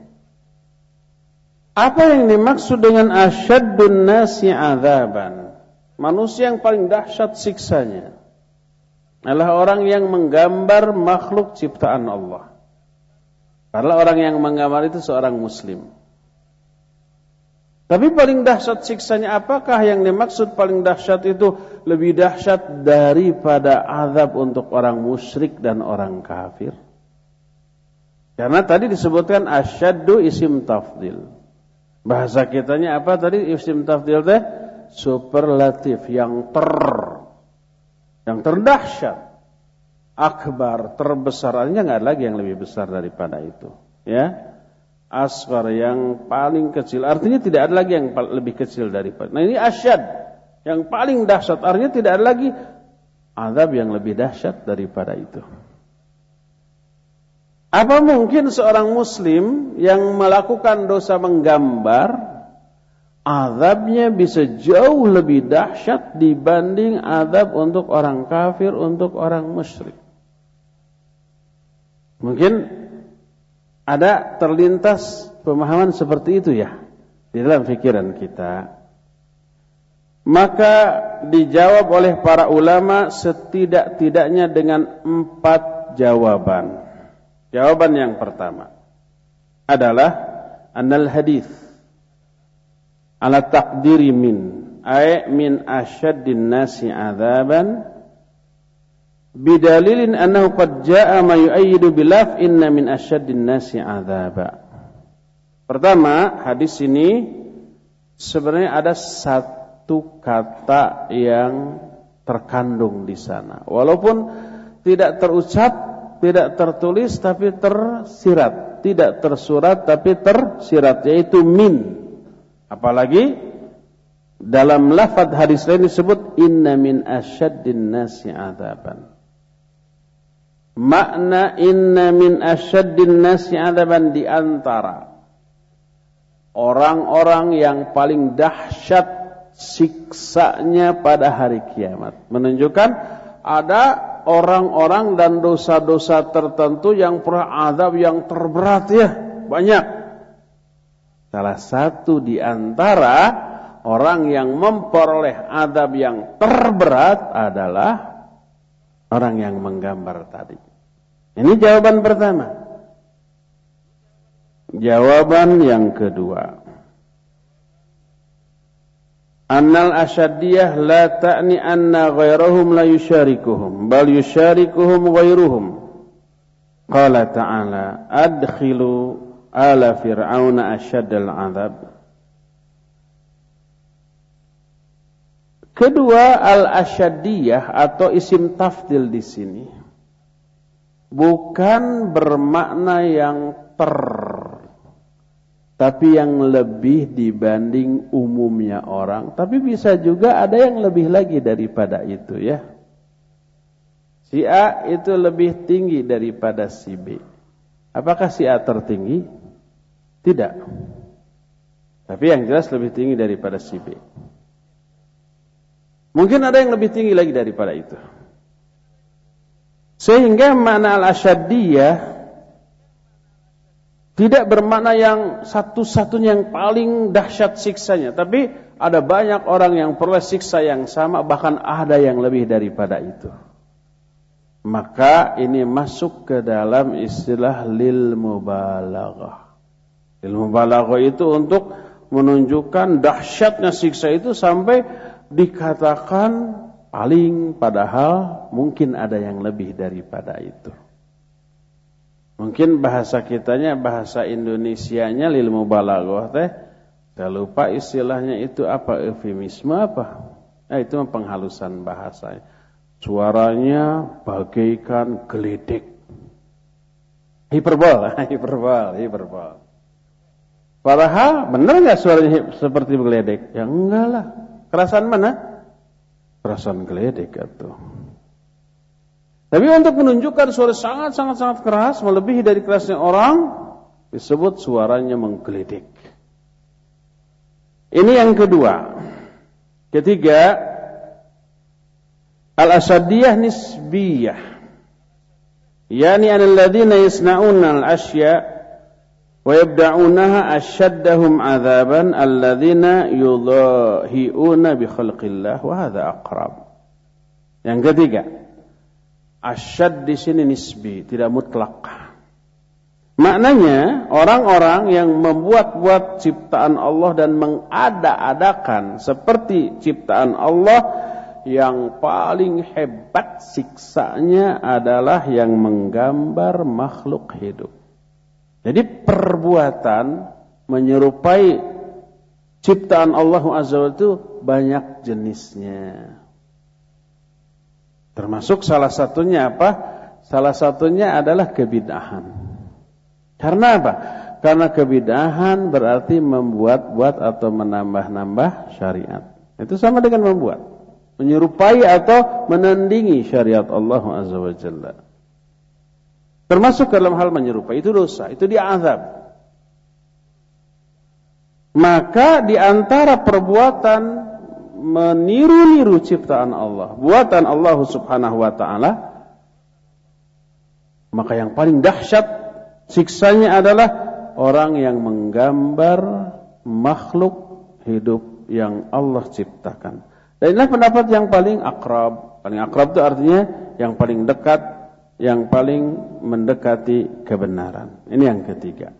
apa yang dimaksud dengan asyaddun nasi adzaban? Manusia yang paling dahsyat siksanya adalah orang yang menggambar makhluk ciptaan Allah. Karena orang yang menggambar itu seorang muslim. Tapi paling dahsyat siksanya, apakah yang dimaksud paling dahsyat itu lebih dahsyat daripada azab untuk orang musyrik dan orang kafir? Karena tadi disebutkan asyaddu isim tafdil. Bahasa kitanya apa tadi isim tafdil teh? Superlatif, yang terdahsyat. Akbar, terbesar. Artinya enggak ada lagi yang lebih besar daripada itu, ya. Asghar, yang paling kecil, artinya tidak ada lagi yang lebih kecil daripada. Nah ini asyad, yang paling dahsyat, artinya tidak ada lagi azab yang lebih dahsyat daripada itu. Apa mungkin seorang muslim yang melakukan dosa menggambar, azabnya bisa jauh lebih dahsyat dibanding azab untuk orang kafir, untuk orang musyrik? Mungkin ada terlintas pemahaman seperti itu ya di dalam pikiran kita. Maka dijawab oleh para ulama setidak-tidaknya dengan 4 jawaban. Jawaban yang pertama adalah annal hadits ala taqdiri min asyaddin nasi adzaban bidalilin annahu qad jaa ma yu'ayyidu bilaf inna min asyaddin nasi adzaba. Pertama, hadis ini sebenarnya ada satu kata yang terkandung di sana. Walaupun tidak terucap, tidak tertulis tapi tersirat, tidak tersurat tapi tersirat, yaitu min. Apalagi dalam lafaz hadis lain disebut inna min asyaddin nasi adzaban. Makna inna min asyaddin nasi adzaban, di antara orang-orang yang paling dahsyat siksanya pada hari kiamat. Menunjukkan ada orang-orang dan dosa-dosa tertentu yang pernah azab yang terberat ya, banyak. Salah satu di antara orang yang memperoleh azab yang terberat adalah orang yang menggambar tadi. Ini jawaban pertama. Jawaban yang kedua, annal asyaddiyah la ta'ni anna ghairahum la yusyarikuhum bal yusyarikuhum ghairuhum. Qala ta'ala adkhilu ala fir'auna asyaddal 'adzab. Kedua, al-asyaddiyah atau isim tafdil di sini bukan bermakna yang tapi yang lebih dibanding umumnya orang, tapi bisa juga ada yang lebih lagi daripada itu ya. Si A itu lebih tinggi daripada si B. Apakah si A tertinggi? Tidak. Tapi yang jelas lebih tinggi daripada si B. Mungkin ada yang lebih tinggi lagi daripada itu. Sehingga makna al-asyaddiyah tidak bermakna yang satu-satunya yang paling dahsyat siksanya. Tapi ada banyak orang yang peroleh siksa yang sama, bahkan ada yang lebih daripada itu. maka ini masuk ke dalam istilah lil mubalaghah. Lil mubalaghah itu untuk menunjukkan dahsyatnya siksa itu sampai dikatakan paling, padahal mungkin ada yang lebih daripada itu. Mungkin bahasa kitanya, bahasa Indonesianya lil mubalaghah teh, saya lupa istilahnya itu apa, eufemisme apa? Itu penghalusan bahasa. Suaranya bagaikan geledek. Hiperbol. Padahal benar nggak suaranya seperti geledek? Ya enggak lah. Kerasan mana? Kerasan geledek itu. Tapi untuk menunjukkan suara sangat keras, melebihi dari kerasnya orang, disebut suaranya menggeledek. Ini yang kedua. Ketiga, al-asaddiyah nisbiyah. Yani alladhina yasna'una al-ashya' wa yabda'unaha ashaddahum 'adzaban alladhina yudahi'una bi khalqillah wa hadha aqrab. Yang ketiga, asyad di sini nisbi, tidak mutlak. Maknanya orang-orang yang membuat-buat ciptaan Allah dan mengada-adakan seperti ciptaan Allah, yang paling hebat siksanya adalah yang menggambar makhluk hidup. Jadi perbuatan menyerupai ciptaan Allah Azza wa Jalla itu banyak jenisnya. Termasuk salah satunya apa? Salah satunya adalah kebid'ahan. Karena apa? Karena kebid'ahan berarti membuat-buat atau menambah-nambah syariat. Itu sama dengan membuat, menyerupai atau menandingi syariat Allah Azza wa Jalla. Termasuk dalam hal menyerupai, itu dosa, itu diazab. Maka di antara perbuatan meniru-niru ciptaan Allah, buatan Allah Subhanahu wa ta'ala, maka yang paling dahsyat siksanya adalah orang yang menggambar makhluk hidup yang Allah ciptakan. Dan inilah pendapat yang paling akrab. Paling akrab itu artinya yang paling dekat, yang paling mendekati kebenaran. Ini yang ketiga.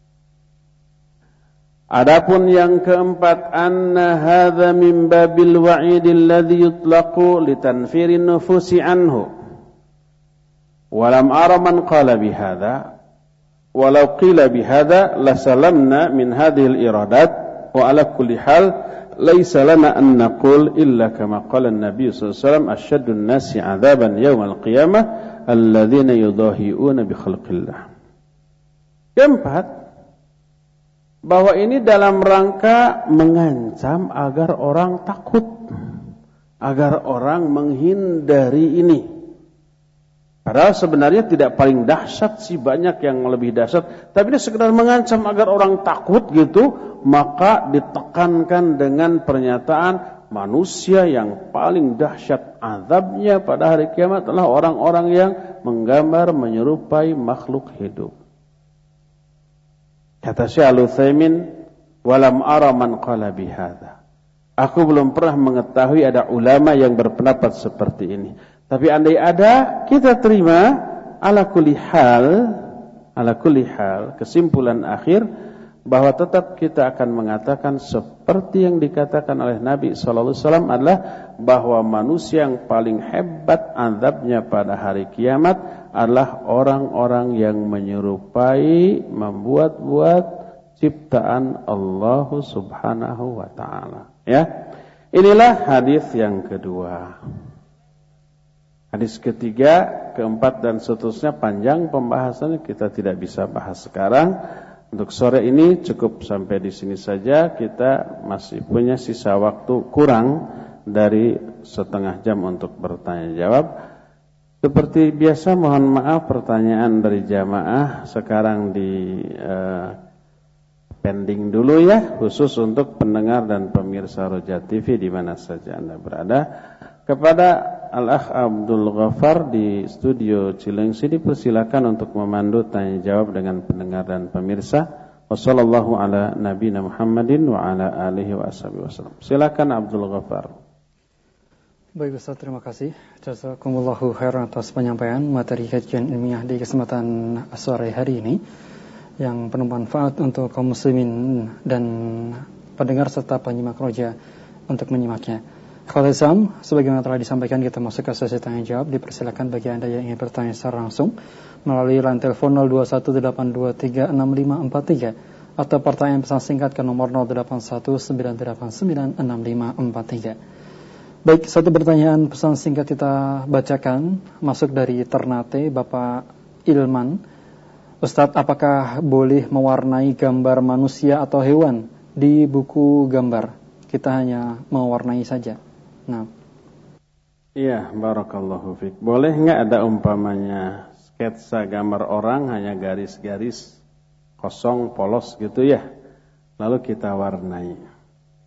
Adapun yang keempat, anna hadza min babil wa'idil ladzi yutlaqu litanfirin nufusi anhu. Walam ara man qala bihadza, walau qila bihadza lasalamna min hadhil iradat, wa ala kulli hal laisa lana an naqul illa kama qala an-nabiy sallallahu alaihi wasallam asyaddun nasi 'adzaban yaumal qiyamah alladzina yudahi'una bi khalqillah. Keempat, bahwa ini dalam rangka mengancam agar orang takut, agar orang menghindari ini. Padahal sebenarnya tidak paling dahsyat sih, banyak yang lebih dahsyat. Tapi dia sekedar mengancam agar orang takut gitu. Maka ditekankan dengan pernyataan manusia yang paling dahsyat azabnya pada hari kiamat adalah orang-orang yang menggambar menyerupai makhluk hidup. Kata Syekh Al-Utsaimin, walam ara man qala bihadza. Aku belum pernah mengetahui ada ulama yang berpendapat seperti ini. Tapi andai ada, kita terima ala kulli hal, kesimpulan akhir bahwa tetap kita akan mengatakan seperti yang dikatakan oleh Nabi sallallahu alaihi wasallam adalah bahwa manusia yang paling hebat azabnya pada hari kiamat adalah orang-orang yang menyerupai, membuat-buat ciptaan Allah Subhanahu wa taala. Ya. Inilah hadis yang kedua. Hadis ketiga, keempat dan seterusnya panjang pembahasannya, kita tidak bisa bahas sekarang. Untuk sore ini cukup sampai di sini saja. Kita masih punya sisa waktu kurang dari setengah jam untuk bertanya jawab. Seperti biasa, mohon maaf pertanyaan dari jamaah sekarang di pending dulu ya, khusus untuk pendengar dan pemirsa Roja TV di mana saja Anda berada. Kepada Al-Akh Abdul Ghaffar di studio Cilengsi dipersilakan untuk memandu tanya jawab dengan pendengar dan pemirsa. Wassallallahu ala nabiyina Muhammadin wa ala alihi wa ashabihi wasallam. Silakan Abdul Ghaffar. Baik Ustaz, terima kasih. Jazakumullahu khairan atas penyampaian materi kajian ilmiah di kesempatan sore hari ini yang penuh manfaat untuk kaum muslimin dan pendengar serta penyimak roja untuk menyimaknya. Kalau Islam, sebagaimana telah disampaikan, kita masuk ke sesi tanya jawab. Dipersilakan bagi Anda yang ingin bertanya secara langsung melalui line telepon 0218236543 atau pertanyaan pesan singkat ke nomor 0819896543. Baik, satu pertanyaan pesan singkat kita bacakan, masuk dari Ternate, Bapak Ilman. Ustadz, apakah boleh mewarnai gambar manusia atau hewan di buku gambar? Kita hanya mewarnai saja. Nah. Iya, barakallahu fiik. Boleh nggak ada umpamanya sketsa gambar orang hanya garis-garis kosong, polos gitu ya, lalu kita warnai?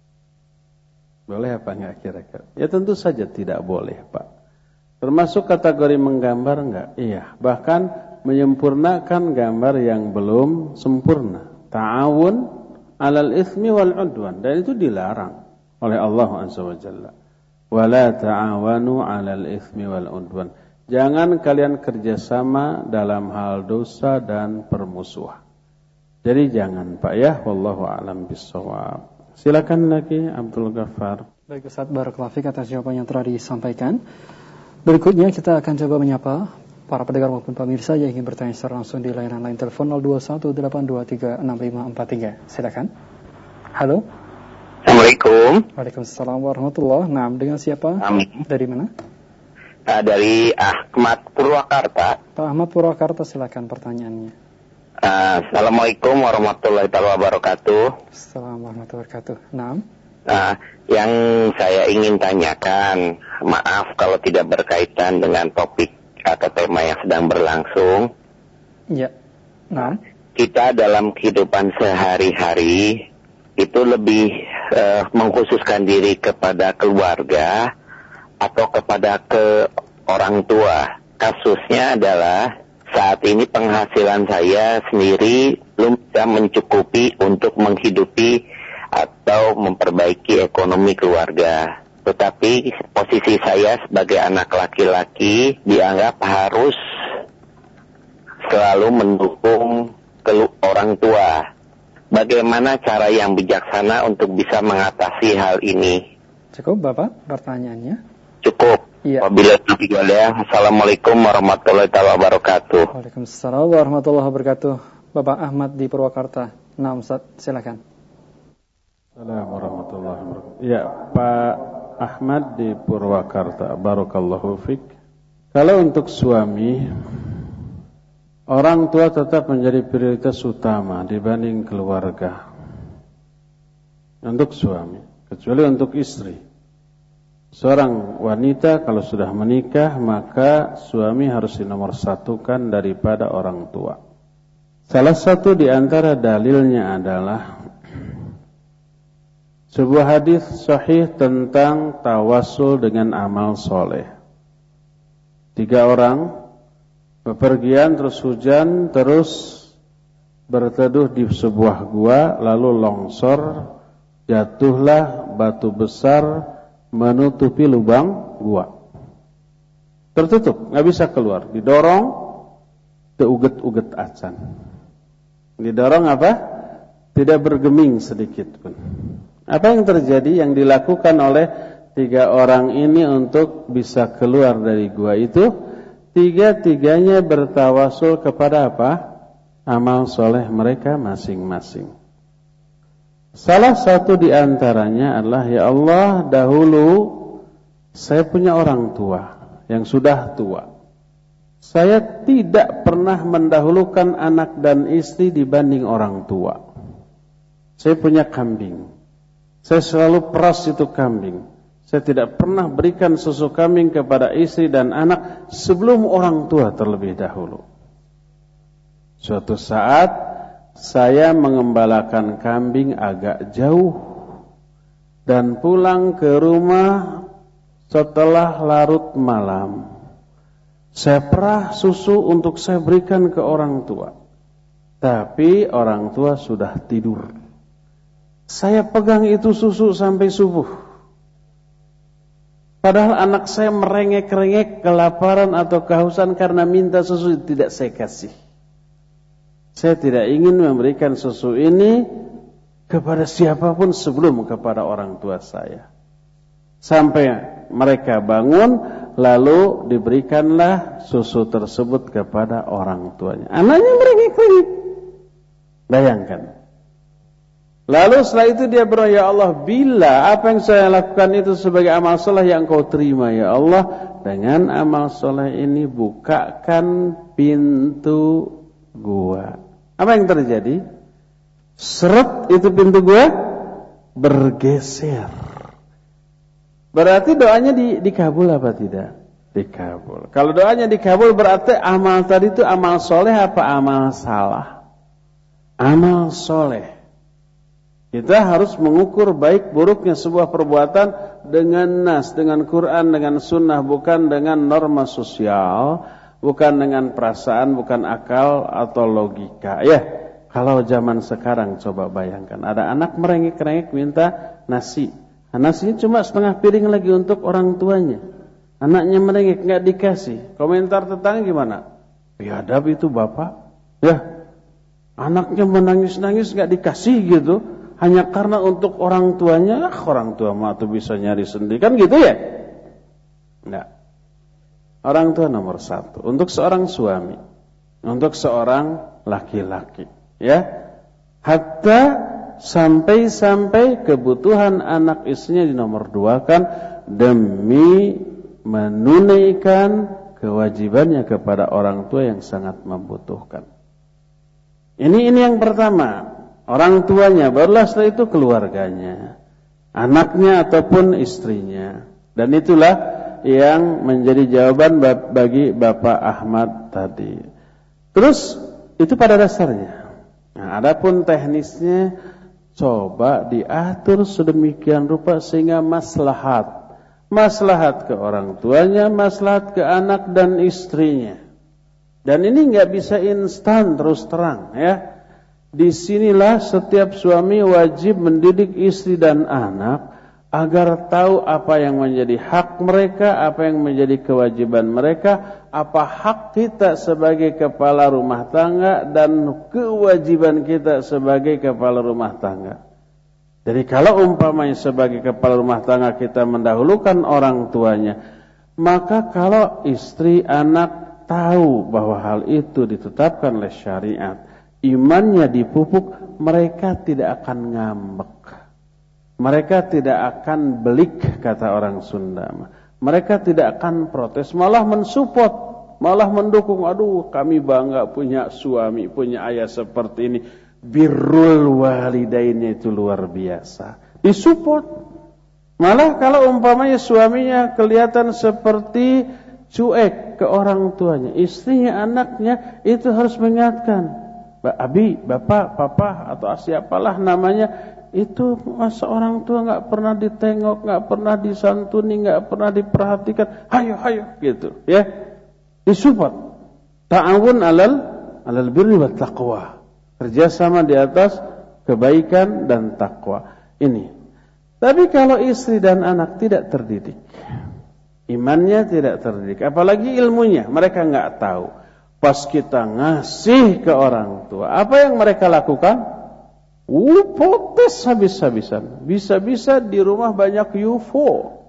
Boleh apa enggak kira-kira? Ya tentu saja tidak boleh, Pak. Termasuk kategori menggambar enggak? Iya, bahkan menyempurnakan gambar yang belum sempurna. Ta'awun 'alal itsmi wal 'udwan, dan itu dilarang oleh Allah Azza wa Jalla. Wala ta'awanu 'alal itsmi wal 'udwan. Jangan kalian kerjasama dalam hal dosa dan permusuhan. Jadi jangan, Pak ya, wallahu a'lam bissawab. Silakan lagi Abdul Ghaffar. Baik Ustaz, barakallahu fiik atas jawaban yang telah disampaikan. Berikutnya kita akan coba menyapa para pendengar maupun pemirsa yang ingin bertanya secara langsung di layanan line telepon 0218236543. Silakan. Halo. Assalamualaikum. Waalaikumsalam warahmatullahi. Nah, dengan siapa? Amin. Dari mana? Dari Ahmad Purwakarta. Pak Ahmad Purwakarta, silakan pertanyaannya. Assalamualaikum warahmatullahi wabarakatuh. Assalamualaikum warahmatullahi wabarakatuh. Nah, yang saya ingin tanyakan, maaf kalau tidak berkaitan dengan topik atau tema yang sedang berlangsung. Ya. Nah, kita dalam kehidupan sehari-hari itu lebih mengkhususkan diri kepada keluarga atau kepada orang tua. Kasusnya adalah saat ini penghasilan saya sendiri belum bisa mencukupi untuk menghidupi atau memperbaiki ekonomi keluarga. Tetapi posisi saya sebagai anak laki-laki dianggap harus selalu mendukung orang tua. Bagaimana cara yang bijaksana untuk bisa mengatasi hal ini? Cukup Bapak pertanyaannya? Cukup. Iya. Assalamualaikum warahmatullahi wabarakatuh. Waalaikumsalam warahmatullahi wabarakatuh. Bapak Ahmad di Purwakarta. Nah, Ustaz, silakan. Assalamualaikum warahmatullahi wabarakatuh. Ya, Pak Ahmad di Purwakarta. Barakallahu fik. Kalau untuk suami, orang tua tetap menjadi prioritas utama dibanding keluarga. Untuk suami, kecuali untuk istri. Seorang wanita kalau sudah menikah, maka suami harus dinomorsatukan daripada orang tua. Salah satu di antara dalilnya adalah sebuah hadis sahih tentang tawasul dengan amal soleh. 3 orang bepergian, terus hujan, terus berteduh di sebuah gua, lalu longsor, jatuhlah batu besar menutupi lubang gua. Tertutup, nggak bisa keluar. Didorong, teuget-uget acan. Didorong apa? Tidak bergeming sedikit pun. Apa yang terjadi? Yang dilakukan oleh 3 orang ini untuk bisa keluar dari gua itu, 3-tiganya bertawasul kepada apa? Amal soleh mereka masing-masing. Salah satu di antaranya adalah, ya Allah, dahulu saya punya orang tua yang sudah tua. Saya tidak pernah mendahulukan anak dan istri dibanding orang tua. Saya punya kambing. Saya selalu peras itu kambing. Saya tidak pernah berikan susu kambing kepada istri dan anak sebelum orang tua terlebih dahulu. Suatu saat saya mengembalakan kambing agak jauh dan pulang ke rumah setelah larut malam. Saya perah susu untuk saya berikan ke orang tua. Tapi orang tua sudah tidur. Saya pegang itu susu sampai subuh. Padahal anak saya merengek-rengek kelaparan atau kehausan karena minta susu, tidak saya kasih. Saya tidak ingin memberikan susu ini kepada siapapun sebelum kepada orang tua saya. Sampai mereka bangun, lalu diberikanlah susu tersebut kepada orang tuanya. Anaknya merengek-rengek. Bayangkan. Lalu setelah itu dia berdoa, ya Allah, bila apa yang saya lakukan itu sebagai amal soleh yang Engkau terima, ya Allah, dengan amal soleh ini bukakan pintu gua. Apa yang terjadi? Seret itu pintu gua bergeser. Berarti doanya dikabul apa tidak? Dikabul. Kalau doanya dikabul berarti amal tadi itu amal soleh apa amal salah? Amal soleh. Kita harus mengukur baik buruknya sebuah perbuatan dengan nas, dengan Quran, dengan sunnah, bukan dengan norma sosial, bukan dengan perasaan, bukan akal atau logika. Ya, kalau zaman sekarang coba bayangkan, ada anak merengek-rengek minta nasi. Nasinya cuma setengah piring lagi untuk orang tuanya. Anaknya merengek, nggak dikasih. Komentar tetangga gimana? Biadab itu bapak. Ya, anaknya menangis-nangis nggak dikasih gitu. Hanya karena untuk orang tuanya, orang tua mah tuh bisa nyari sendiri, kan gitu ya? Enggak. Orang tua nomor satu untuk seorang suami, untuk seorang laki-laki, ya. Hatta sampai kebutuhan anak istrinya dinomor duakan demi menunaikan kewajibannya kepada orang tua yang sangat membutuhkan. Ini yang pertama. Orang tuanya, barulah setelah itu keluarganya, anaknya ataupun istrinya. Dan itulah yang menjadi jawaban bagi Bapak Ahmad tadi. Terus itu pada dasarnya. Nah, adapun teknisnya coba diatur sedemikian rupa sehingga maslahat ke orang tuanya, maslahat ke anak dan istrinya. Dan ini nggak bisa instan terus terang, ya. Disinilah setiap suami wajib mendidik istri dan anak agar tahu apa yang menjadi hak mereka, apa yang menjadi kewajiban mereka, apa hak kita sebagai kepala rumah tangga dan kewajiban kita sebagai kepala rumah tangga. Jadi kalau umpamanya sebagai kepala rumah tangga kita mendahulukan orang tuanya, maka kalau istri anak tahu bahwa hal itu ditetapkan oleh syariat, imannya dipupuk, mereka tidak akan ngambek. Mereka tidak akan belik, kata orang Sunda. Mereka tidak akan protes, malah mensupport, malah mendukung. Aduh, kami bangga punya suami, punya ayah seperti ini. Birrul walidainnya itu luar biasa. Disupport. Malah kalau umpamanya suaminya kelihatan seperti cuek ke orang tuanya, istrinya, anaknya, itu harus mengingatkan. Abi, bapak, papa, atau siapalah namanya, itu masa orang tua nggak pernah ditengok, nggak pernah disantuni, nggak pernah diperhatikan. Hayo, gitu, ya. Disupport. Ta'awun alal birri wat taqwa. Kerjasama di atas kebaikan dan takwa. Ini. Tapi kalau istri dan anak tidak terdidik, imannya tidak terdidik, apalagi ilmunya, mereka nggak tahu. Pas kita ngasih ke orang tua, apa yang mereka lakukan? Protes habis-habisan. Bisa-bisa di rumah banyak UFO.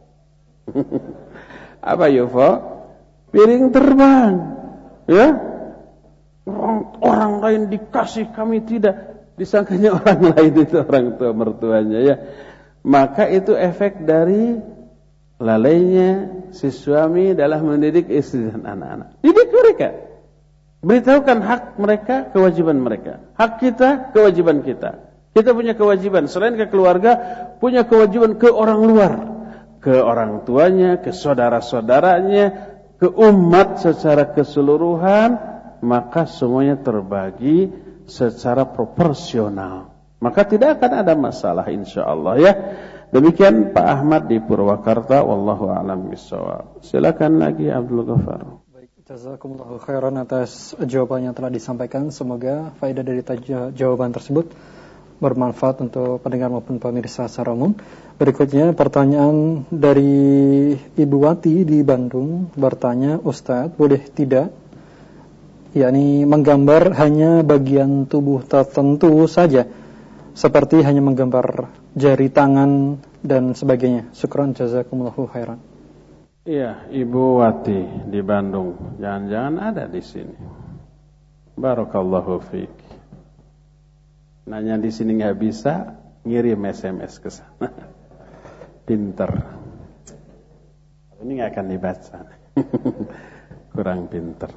Apa UFO? Piring terbang. Ya? Orang lain dikasih, kami tidak. Disangkanya orang lain itu orang tua mertuanya, ya. Maka itu efek dari lalainya si suami dalam mendidik istri dan anak-anak. Didik mereka. Beritahukan hak mereka, kewajiban mereka. Hak kita, kewajiban kita. Kita punya kewajiban, selain ke keluarga, punya kewajiban ke orang luar. Ke orang tuanya, ke saudara-saudaranya, ke umat secara keseluruhan. Maka semuanya terbagi secara proporsional. Maka tidak akan ada masalah insyaAllah, ya. Demikian Pak Ahmad di Purwakarta. Wallahu a'lam bishawab. Silakan lagi Abdul Ghaffar. Jazakumullahu khairan atas jawaban yang telah disampaikan. Semoga faedah dari jawaban tersebut bermanfaat untuk pendengar maupun pemirsa secara umum. Berikutnya pertanyaan dari Ibu Wati di Bandung bertanya, Ustadz, boleh tidak yakni menggambar hanya bagian tubuh tertentu saja, seperti hanya menggambar jari tangan dan sebagainya? Syukran, jazakumullahu khairan. Iya, Ibu Wati di Bandung, jangan-jangan ada di sini. Barakallahu fiik. Nanya di sini nggak bisa, ngirim SMS ke sana. Pinter. Ini nggak akan dibaca. Kurang pinter.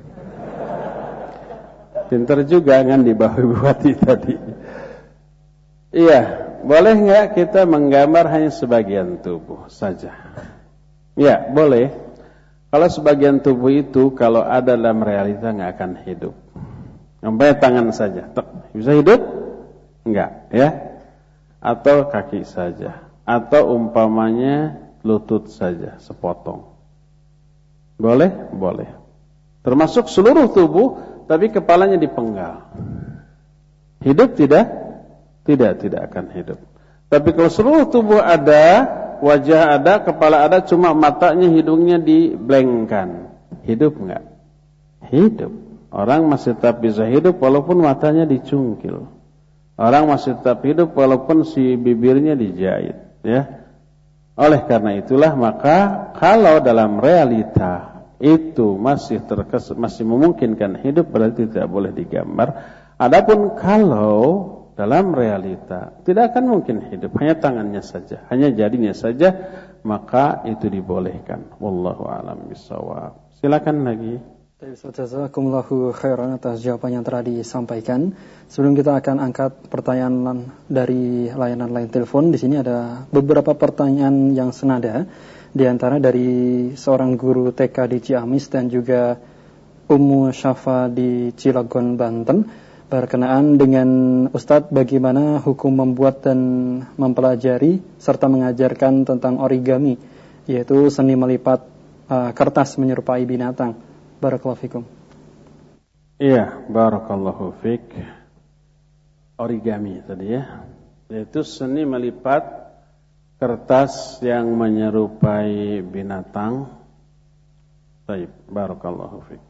Pinter juga kan di bawah Ibu Wati tadi. Iya, boleh nggak kita menggambar hanya sebagian tubuh saja? Ya, boleh. Kalau sebagian tubuh itu kalau ada dalam realita nggak akan hidup. Sampai tangan saja, bisa hidup? Enggak, ya? Atau kaki saja, atau umpamanya lutut saja, sepotong. Boleh? Boleh. Termasuk seluruh tubuh, tapi kepalanya dipenggal. Hidup tidak? Tidak akan hidup. Tapi kalau seluruh tubuh ada, wajah ada, kepala ada, cuma matanya, hidungnya diblankkan, hidup enggak? Hidup. Orang masih tetap bisa hidup walaupun matanya dicungkil. Orang masih tetap hidup walaupun si bibirnya dijahit, ya. Oleh karena itulah maka kalau dalam realita itu masih memungkinkan hidup, berarti tidak boleh digambar. Adapun kalau dalam realita tidak akan mungkin hidup, hanya tangannya saja, hanya jarinya saja, maka itu dibolehkan. Wallahu a'lam bishawab. Silakan lagi. Jazakumullahu khairan atas jawaban yang telah disampaikan. Sebelum kita akan angkat pertanyaan dari layanan line telepon, di sini ada beberapa pertanyaan yang senada, di antara dari seorang guru TK di Ciamis dan juga Ummu Syafa di Cilegon, Banten, berkenaan dengan Ustadz, bagaimana hukum membuat dan mempelajari serta mengajarkan tentang origami, yaitu seni melipat kertas menyerupai binatang. Barakallahu fikum. Iya, barakallahu fik. Origami tadi ya, yaitu seni melipat kertas yang menyerupai binatang. Baik, barakallahu fik.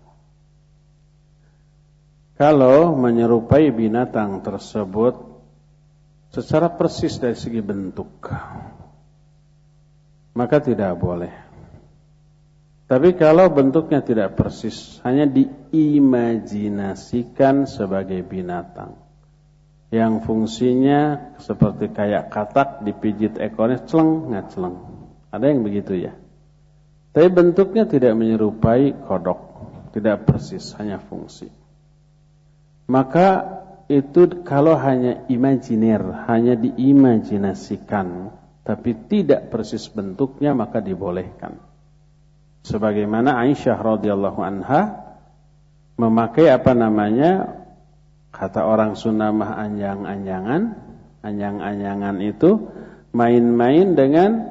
Kalau menyerupai binatang tersebut secara persis dari segi bentuk, maka tidak boleh. Tapi kalau bentuknya tidak persis, hanya diimajinasikan sebagai binatang yang fungsinya seperti kayak katak, dipijit ekornya, celeng, nggak celeng. Ada yang begitu ya. Tapi bentuknya tidak menyerupai kodok, tidak persis, hanya fungsi. Maka itu kalau hanya imajiner, hanya diimajinasikan, tapi tidak persis bentuknya, maka dibolehkan. Sebagaimana Aisyah radhiyallahu anha memakai kata orang Sunda mah anjang-anjangan itu main-main dengan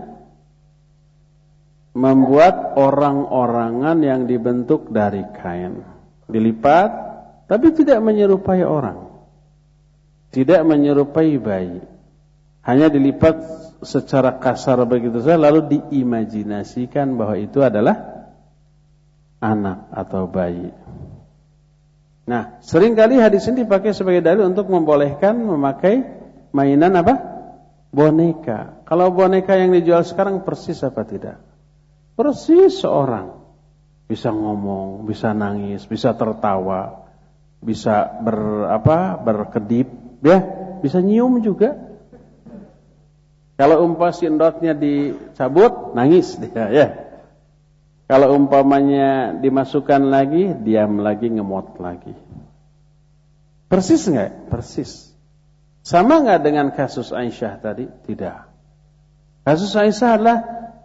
membuat orang-orangan yang dibentuk dari kain, dilipat tapi tidak menyerupai orang, tidak menyerupai bayi, hanya dilipat secara kasar begitu saja, lalu diimajinasikan bahwa itu adalah anak atau bayi. Nah, seringkali hadis ini dipakai sebagai dalil untuk membolehkan memakai mainan apa? Boneka. Kalau boneka yang dijual sekarang persis apa tidak? Persis seorang. Bisa ngomong, bisa nangis, bisa tertawa, bisa berkedip, ya, bisa nyium juga. Kalau sindotnya dicabut, nangis dia, ya. Kalau umpamanya dimasukkan lagi, diam lagi, ngemot lagi. Persis enggak? Persis. Sama enggak dengan kasus Aisyah tadi? Tidak. Kasus Aisyah adalah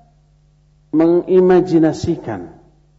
mengimajinasikan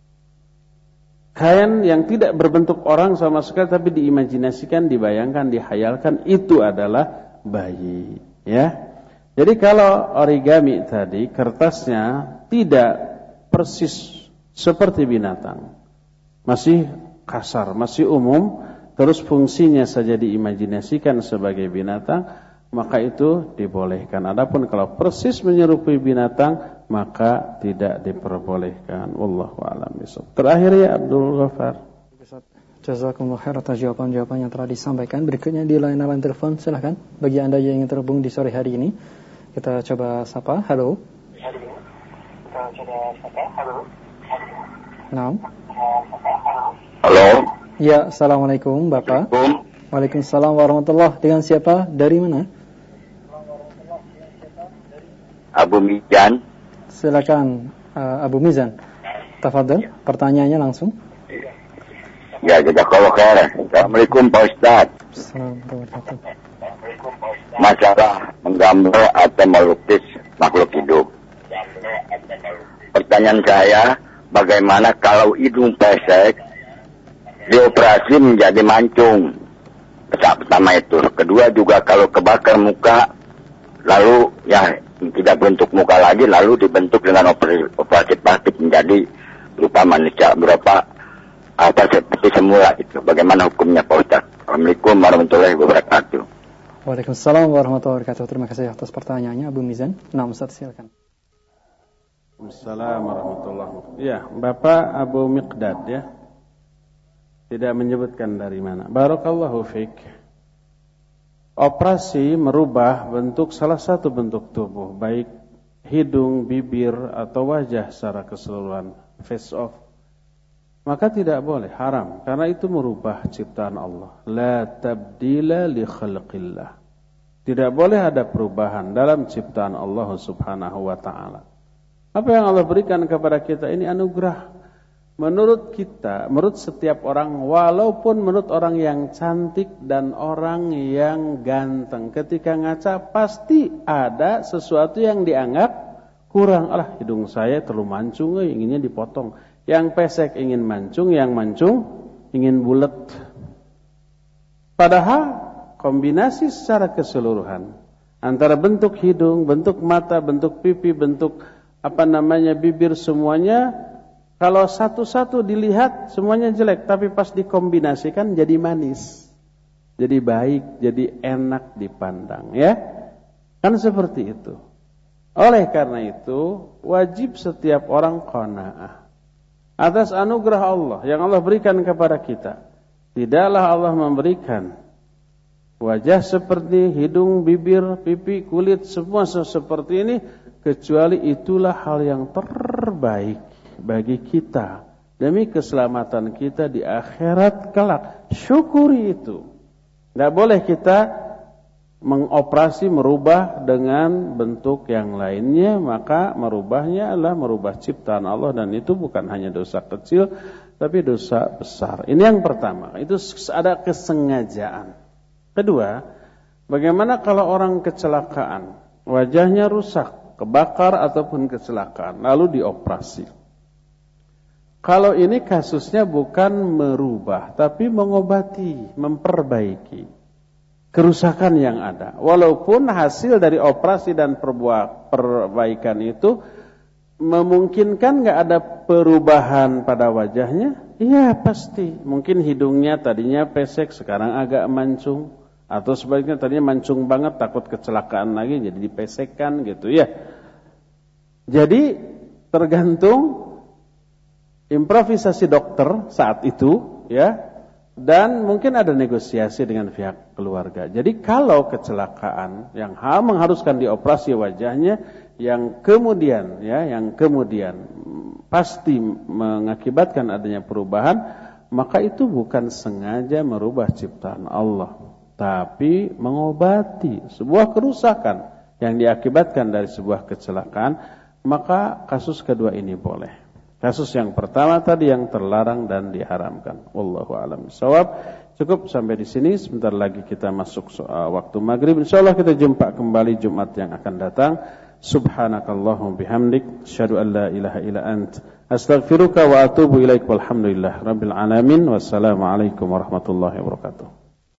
kain yang tidak berbentuk orang sama sekali, tapi diimajinasikan, dibayangkan, dihayalkan, itu adalah bayi, ya. Jadi kalau origami tadi, kertasnya tidak persis seperti binatang, masih kasar, masih umum, terus fungsinya saja diimajinasikan sebagai binatang, maka itu dibolehkan. Adapun kalau persis menyerupai binatang, maka tidak diperbolehkan. Wallahu a'lam bishawab. Terakhir ya Abdul Ghaffar. Jazakumullah khair atas jawaban-jawaban yang telah disampaikan. Berikutnya di line telepon, silahkan. Bagi Anda yang ingin terhubung di sore hari ini, kita coba sapa. Halo. Naam. Halo. Ya, assalamualaikum Bapak. Waalaikumsalam warahmatullahi. Dengan siapa? Dari mana? Abu Mizan. Silakan Abu Mizan. Tafadhol, pertanyaannya langsung. Ya, jazakallahu khairan. Assalamualaikum Pak Ustaz. Assalamualaikum. Masalah menggambar atau melukis makhluk hidup. Pertanyaan saya, bagaimana kalau hidung pesek dioperasi menjadi mancung? Pertama itu. Kedua juga kalau kebakar muka, lalu ya tidak bentuk muka lagi, lalu dibentuk dengan operasi plastik menjadi rupa manusia berupa seperti semula itu. Bagaimana hukumnya Pak Ustaz? Assalamualaikum warahmatullahi wabarakatuh. Waalaikumsalam warahmatullahi wabarakatuh. Terima kasih atas pertanyaannya Abu Mizan. Nah, Ustaz silakan. Waalaikumsalam warahmatullahi wabarakatuh. Ya, Bapak Abu Miqdad ya. Tidak menyebutkan dari mana. Barakallahu fiik. Operasi merubah bentuk salah satu bentuk tubuh, baik hidung, bibir atau wajah secara keseluruhan, face off. Maka tidak boleh, haram, karena itu merubah ciptaan Allah. La tabdila li khalqillah. Tidak boleh ada perubahan dalam ciptaan Allah Subhanahu wa taala. Apa yang Allah berikan kepada kita ini anugerah. Menurut kita, menurut setiap orang, walaupun menurut orang yang cantik dan orang yang ganteng, ketika ngaca pasti ada sesuatu yang dianggap kurang. Alah, hidung saya terlalu mancung, inginnya dipotong. Yang pesek ingin mancung, yang mancung ingin bulat. Padahal kombinasi secara keseluruhan antara bentuk hidung, bentuk mata, bentuk pipi, bentuk bibir, semuanya kalau satu-satu dilihat semuanya jelek, tapi pas dikombinasikan jadi manis, jadi baik, jadi enak dipandang, ya. Kan seperti itu. Oleh karena itu wajib setiap orang qanaah atas anugerah Allah yang Allah berikan kepada kita. Tidaklah Allah memberikan wajah seperti hidung, bibir, pipi, kulit, semua seperti ini, kecuali itulah hal yang terbaik bagi kita demi keselamatan kita di akhirat kelak. Syukuri itu. Tidak boleh kita mengoperasi, merubah dengan bentuk yang lainnya, maka merubahnya adalah merubah ciptaan Allah, dan itu bukan hanya dosa kecil tapi dosa besar. Ini yang pertama, itu ada kesengajaan. Kedua, bagaimana kalau orang kecelakaan, wajahnya rusak, kebakar ataupun kecelakaan, lalu dioperasi? Kalau ini kasusnya bukan merubah tapi mengobati, memperbaiki kerusakan yang ada. Walaupun hasil dari operasi dan perbaikan itu memungkinkan nggak ada perubahan pada wajahnya, iya pasti. Mungkin hidungnya tadinya pesek, sekarang agak mancung, atau sebaliknya tadinya mancung banget, takut kecelakaan lagi, jadi dipesekkan gitu ya. Jadi tergantung improvisasi dokter saat itu, ya. Dan mungkin ada negosiasi dengan pihak keluarga. Jadi kalau kecelakaan yang mengharuskan dioperasi wajahnya, yang kemudian pasti mengakibatkan adanya perubahan, maka itu bukan sengaja merubah ciptaan Allah, tapi mengobati sebuah kerusakan yang diakibatkan dari sebuah kecelakaan. Maka kasus kedua ini boleh. Kasus yang pertama tadi yang terlarang dan diharamkan. Wallahu a'lam bishawab. Cukup sampai di sini. Sebentar lagi kita masuk waktu maghrib. Insyaallah kita jumpa kembali Jumat yang akan datang. Subhanakallahumma bihamdik, asyhadu an la ilaha illa ant, astaghfiruka wa atubu ilaik. Walhamdulillah rabbil alamin. Wassalamualaikum warahmatullahi wabarakatuh.